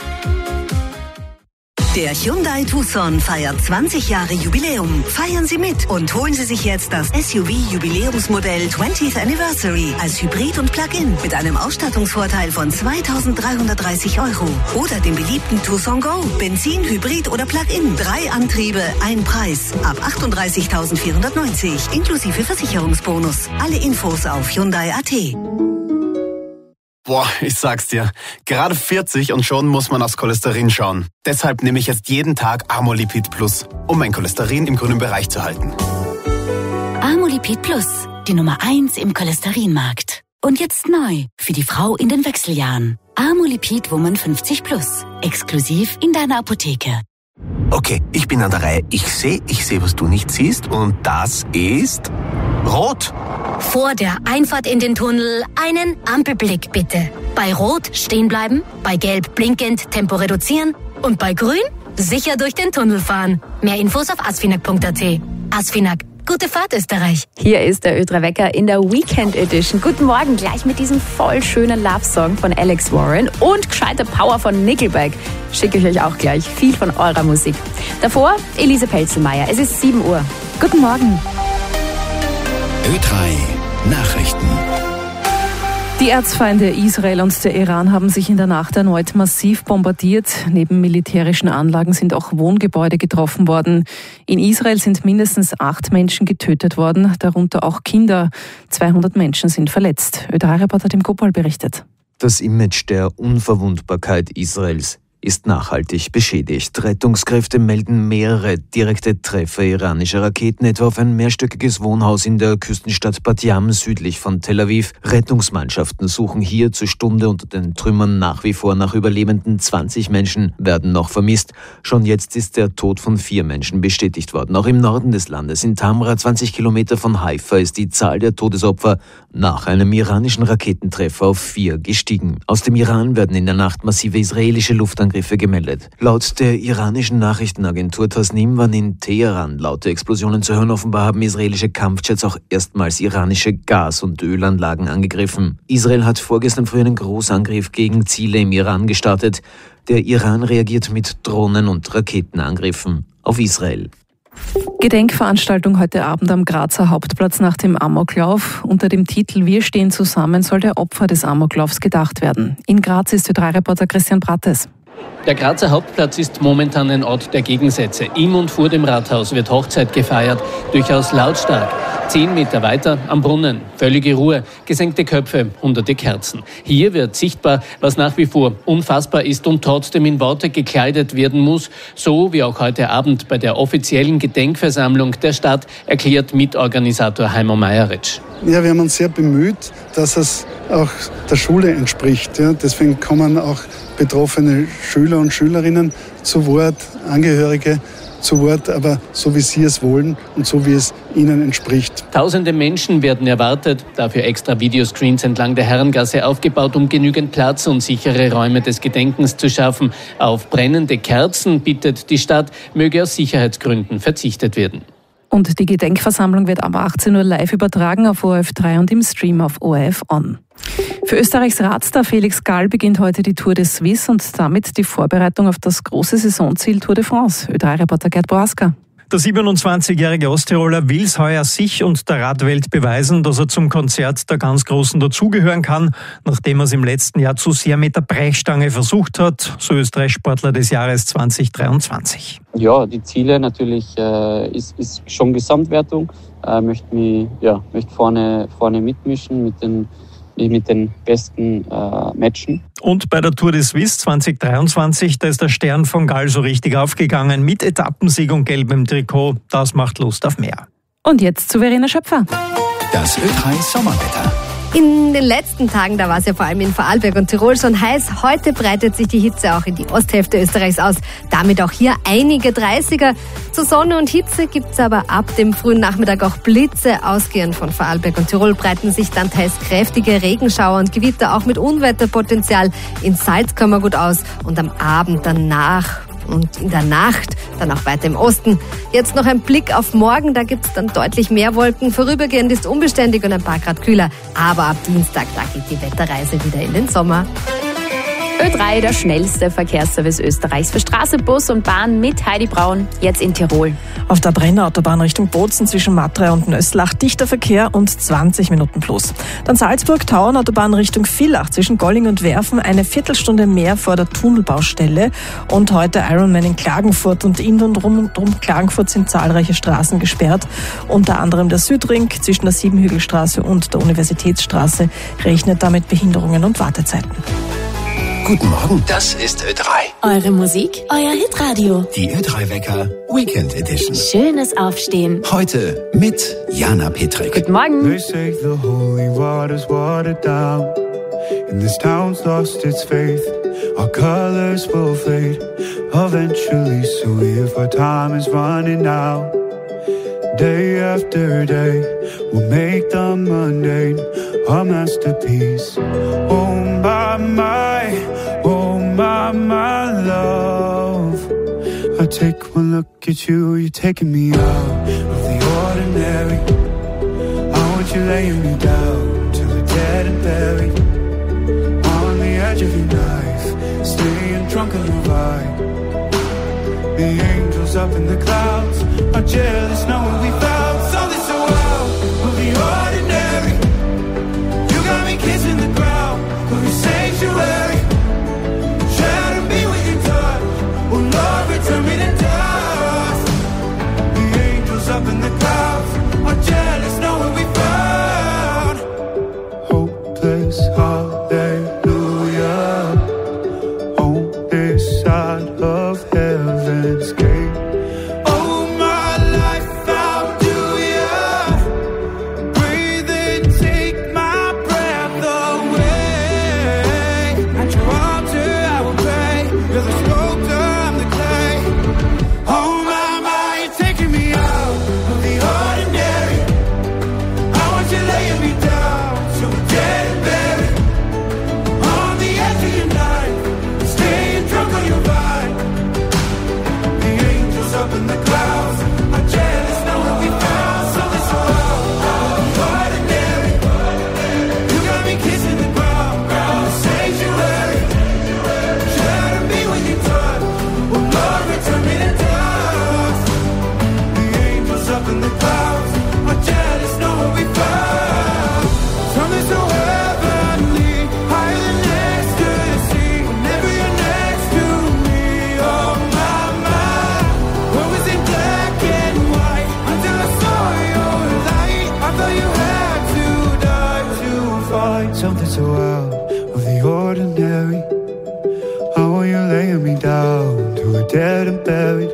Der Hyundai Tucson feiert zwanzig Jahre Jubiläum. Feiern Sie mit und holen Sie sich jetzt das S U V-Jubiläumsmodell twentieth Anniversary als Hybrid und Plug-in mit einem Ausstattungsvorteil von zweitausenddreihundertdreißig Euro. Oder den beliebten Tucson Go, Benzin, Hybrid oder Plug-in. Drei Antriebe, ein Preis. Ab achtunddreißigtausendvierhundertneunzig inklusive Versicherungsbonus. Alle Infos auf Hyundai punkt at. Boah, ich sag's dir, gerade vierzig und schon muss man aufs Cholesterin schauen. Deshalb nehme ich jetzt jeden Tag Amolipid Plus, um mein Cholesterin im grünen Bereich zu halten. Amolipid Plus, die Nummer eins im Cholesterinmarkt. Und jetzt neu, für die Frau in den Wechseljahren. Amolipid Woman fünfzig Plus, exklusiv in deiner Apotheke. Okay, ich bin an der Reihe. Ich sehe, ich sehe, was du nicht siehst. Und das ist rot. Vor der Einfahrt in den Tunnel einen Ampelblick bitte. Bei Rot stehen bleiben, bei Gelb blinkend Tempo reduzieren und bei Grün sicher durch den Tunnel fahren. Mehr Infos auf asfinag punkt at. Asfinag, gut Gute Fahrt, Österreich. Hier ist der Ö drei Wecker in der Weekend Edition. Guten Morgen, gleich mit diesem voll schönen Love-Song von Alex Warren und gescheite Power von Nickelback. Schicke ich euch auch gleich viel von eurer Musik. Davor Elise Pelzelmeier. Es ist sieben Uhr. Guten Morgen. Ö drei Nachrichten. Die Erzfeinde Israel und der Iran haben sich in der Nacht erneut massiv bombardiert. Neben militärischen Anlagen sind auch Wohngebäude getroffen worden. In Israel sind mindestens acht Menschen getötet worden, darunter auch Kinder. zweihundert Menschen sind verletzt. Ö drei Reporter Tim Kopal berichtet. Das Image der Unverwundbarkeit Israels ist nachhaltig beschädigt. Rettungskräfte melden mehrere direkte Treffer iranischer Raketen, etwa auf ein mehrstöckiges Wohnhaus in der Küstenstadt Bat Yam südlich von Tel Aviv. Rettungsmannschaften suchen hier zur Stunde unter den Trümmern nach wie vor nach Überlebenden. zwanzig Menschen werden noch vermisst. Schon jetzt ist der Tod von vier Menschen bestätigt worden. Auch im Norden des Landes, in Tamra, zwanzig Kilometer von Haifa, ist die Zahl der Todesopfer nach einem iranischen Raketentreffer auf vier gestiegen. Aus dem Iran werden in der Nacht massive israelische Luftangriffe gemeldet. Laut der iranischen Nachrichtenagentur Tasnim waren in Teheran laute Explosionen zu hören. Offenbar haben israelische Kampfjets auch erstmals iranische Gas- und Ölanlagen angegriffen. Israel hat vorgestern früh einen Großangriff gegen Ziele im Iran gestartet. Der Iran reagiert mit Drohnen- und Raketenangriffen auf Israel. Gedenkveranstaltung heute Abend am Grazer Hauptplatz nach dem Amoklauf. Unter dem Titel Wir stehen zusammen soll der Opfer des Amoklaufs gedacht werden. In Graz ist Ö drei Reporter Christian Brattes. Der Grazer Hauptplatz ist momentan ein Ort der Gegensätze. Im und vor dem Rathaus wird Hochzeit gefeiert, durchaus lautstark. Zehn Meter weiter am Brunnen, völlige Ruhe, gesenkte Köpfe, hunderte Kerzen. Hier wird sichtbar, was nach wie vor unfassbar ist und trotzdem in Worte gekleidet werden muss, so wie auch heute Abend bei der offiziellen Gedenkversammlung der Stadt, erklärt Mitorganisator Heimo Meieritsch. Ja, wir haben uns sehr bemüht, dass es auch der Schule entspricht. Ja. Deswegen kommen auch betroffene Schüler und Schülerinnen zu Wort, Angehörige zu Wort, aber so wie sie es wollen und so wie es ihnen entspricht. Tausende Menschen werden erwartet, dafür extra Videoscreens entlang der Herrengasse aufgebaut, um genügend Platz und sichere Räume des Gedenkens zu schaffen. Auf brennende Kerzen bittet die Stadt, möge aus Sicherheitsgründen verzichtet werden. Und die Gedenkversammlung wird ab achtzehn Uhr live übertragen auf O R F drei und im Stream auf O R F On. Für Österreichs Radstar Felix Gall beginnt heute die Tour de Suisse und damit die Vorbereitung auf das große Saisonziel Tour de France. Ö drei Reporter Gerd Boaska. Der siebenundzwanzigjährige Osttiroler will es heuer sich und der Radwelt beweisen, dass er zum Konzert der ganz Großen dazugehören kann, nachdem er es im letzten Jahr zu sehr mit der Brechstange versucht hat, so Österreichs Sportler des Jahres zwanzig dreiundzwanzig. Ja, die Ziele natürlich äh, ist, ist schon Gesamtwertung. Äh, möchte mich, ja, möchte vorne, vorne mitmischen mit den mit den besten äh, Matchen. Und bei der Tour de Suisse zwanzig dreiundzwanzig, da ist der Stern von Gall so richtig aufgegangen mit Etappensieg und gelbem Trikot. Das macht Lust auf mehr. Und jetzt zu Verena Schöpfer. Das Ö drei Sommerwetter. In den letzten Tagen, da war es ja vor allem in Vorarlberg und Tirol schon heiß. Heute breitet sich die Hitze auch in die Osthälfte Österreichs aus. Damit auch hier einige dreißiger. Zu Sonne und Hitze gibt's aber ab dem frühen Nachmittag auch Blitze. Ausgehend von Vorarlberg und Tirol breiten sich dann teils kräftige Regenschauer und Gewitter auch mit Unwetterpotenzial in Salzkammergut aus. Und am Abend danach und in der Nacht dann auch weiter im Osten. Jetzt noch ein Blick auf morgen, da gibt's dann deutlich mehr Wolken. Vorübergehend ist unbeständig und ein paar Grad kühler. Aber ab Dienstag, da geht die Wetterreise wieder in den Sommer. Ö drei, der schnellste Verkehrsservice Österreichs für Straße, Bus und Bahn mit Heidi Braun, jetzt in Tirol. Auf der Brennerautobahn Richtung Bozen zwischen Matrei und Nösslach dichter Verkehr und zwanzig Minuten plus. Dann Salzburg-Tauernautobahn Richtung Villach zwischen Golling und Werfen eine Viertelstunde mehr vor der Tunnelbaustelle. Und heute Ironman in Klagenfurt und in und rum, rum Klagenfurt sind zahlreiche Straßen gesperrt. Unter anderem der Südring zwischen der Siebenhügelstraße und der Universitätsstraße rechnet damit Behinderungen und Wartezeiten. Guten Morgen, das ist Ö drei. Eure Musik, euer Hitradio. Die Ö drei Wecker Weekend Edition. Schönes Aufstehen. Heute mit Jana Petrik. Guten Morgen. They say the holy water's watered down, and this town's lost its faith. Our colors will fade eventually, so if our time is running out, day after day, we'll make the mundane a masterpiece. Oh my, my, oh my, my love. I take one look at you, you're taking me out of the ordinary. want you laying me down till we're dead and buried on the edge of your knife, staying drunk on your vibe. The angels up in the clouds are jealous knowing we found something so wild of the ordinary. You got me kissing the ground of your sanctuary. Shadow me with your touch. Oh Lord, return me to dust. The angels up in the clouds are jealous knowing we found hopeless hallelujah on this side of heaven's gate. Oh my life, how do you breathe and take my breath away? At your altar I will pray. You're the sculptor, I'm the clay. Oh my, my, you're taking me out of the ordinary. I want you laying me down so we're dead and buried on the edge of your knife, staying drunk on your vine. The angels up in the clouds are jealous knowing we found something so ordinary. You got me kissing the ground in the sanctuary. Shadow me when you touch. Oh Lord, return me to dust. The angels up in the clouds are jealous knowing we found something so heavenly, higher than ecstasy. Whenever you're next to me, oh my, my. What was in black and white until I saw your light? I thought you had to die to find something so out of the ordinary. How are you laying me down to a dead and buried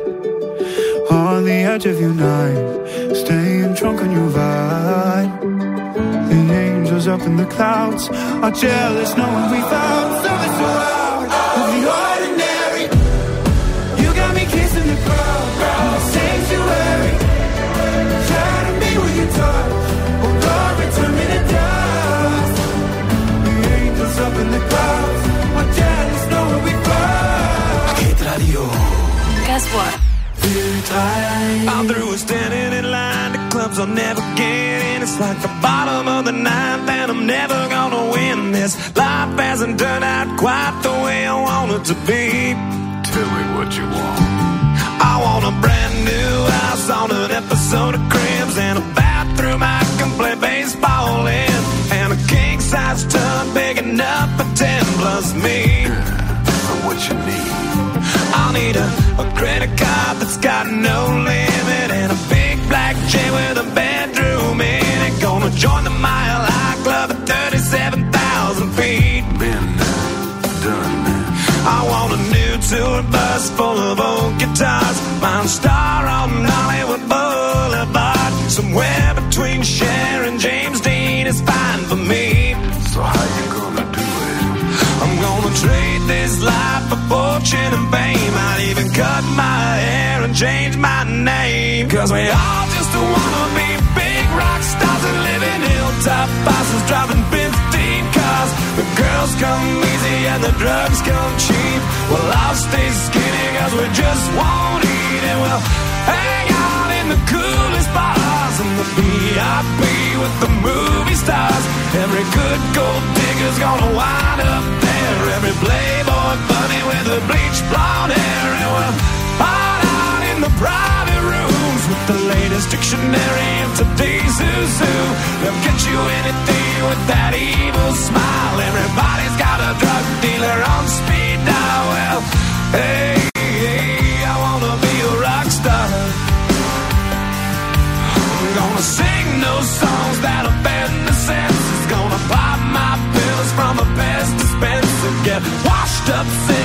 on the edge of your knife, staying drunk on your vine. The angels up in the clouds are jealous knowing we found something so out of the ordinary. You got me kissing the ground in the sanctuary. Shadow me with your touch. Oh Lord, return me to dust. The angels up in the clouds are jealous knowing we found Hit Radio. Guess what? I'm through with standing in line. The clubs I'll never get in. It's like the bottom of the ninth, and I'm never gonna win this. Life hasn't turned out quite the way I want it to be. Tell me what you want. I want a brand new house on an episode of Cribs, and a bathroom I can play baseball in, and a king-size tub big enough for ten plus me. For what you need. I'll need a, a credit card that's got no limit, and a big black jet with a bedroom in it. Gonna join the Mile High Club at thirty-seven thousand feet. Been done. I want a new tour bus full of old guitars, Mount Star on Hollywood Boulevard. Somewhere between Cher and James Dean is fine for me. So how you gonna do it? I'm gonna trade this life for fortune and fame. I'd even cut my hair and change my name. Cause we all just wanna be big rock stars and live in hilltop bosses, driving fifteen cars. The girls come easy and the drugs come cheap. Well, I'll stay skinny cause we just won't eat, and we'll hang out in the coolest bars and the V I P with the movie stars. Every good gold digger's gonna wind up there. Every playboy bunny with the bleached blonde hair. And we'll hide out in the private rooms with the latest dictionary of today's who's who. They'll get you anything with that evil smile. Everybody's got a drug dealer on speed dial. Well, hey, hey, I wanna be a rock star. I'm gonna sing those songs that offend the senses. Gonna pop my pills from a best dispenser. Get washed up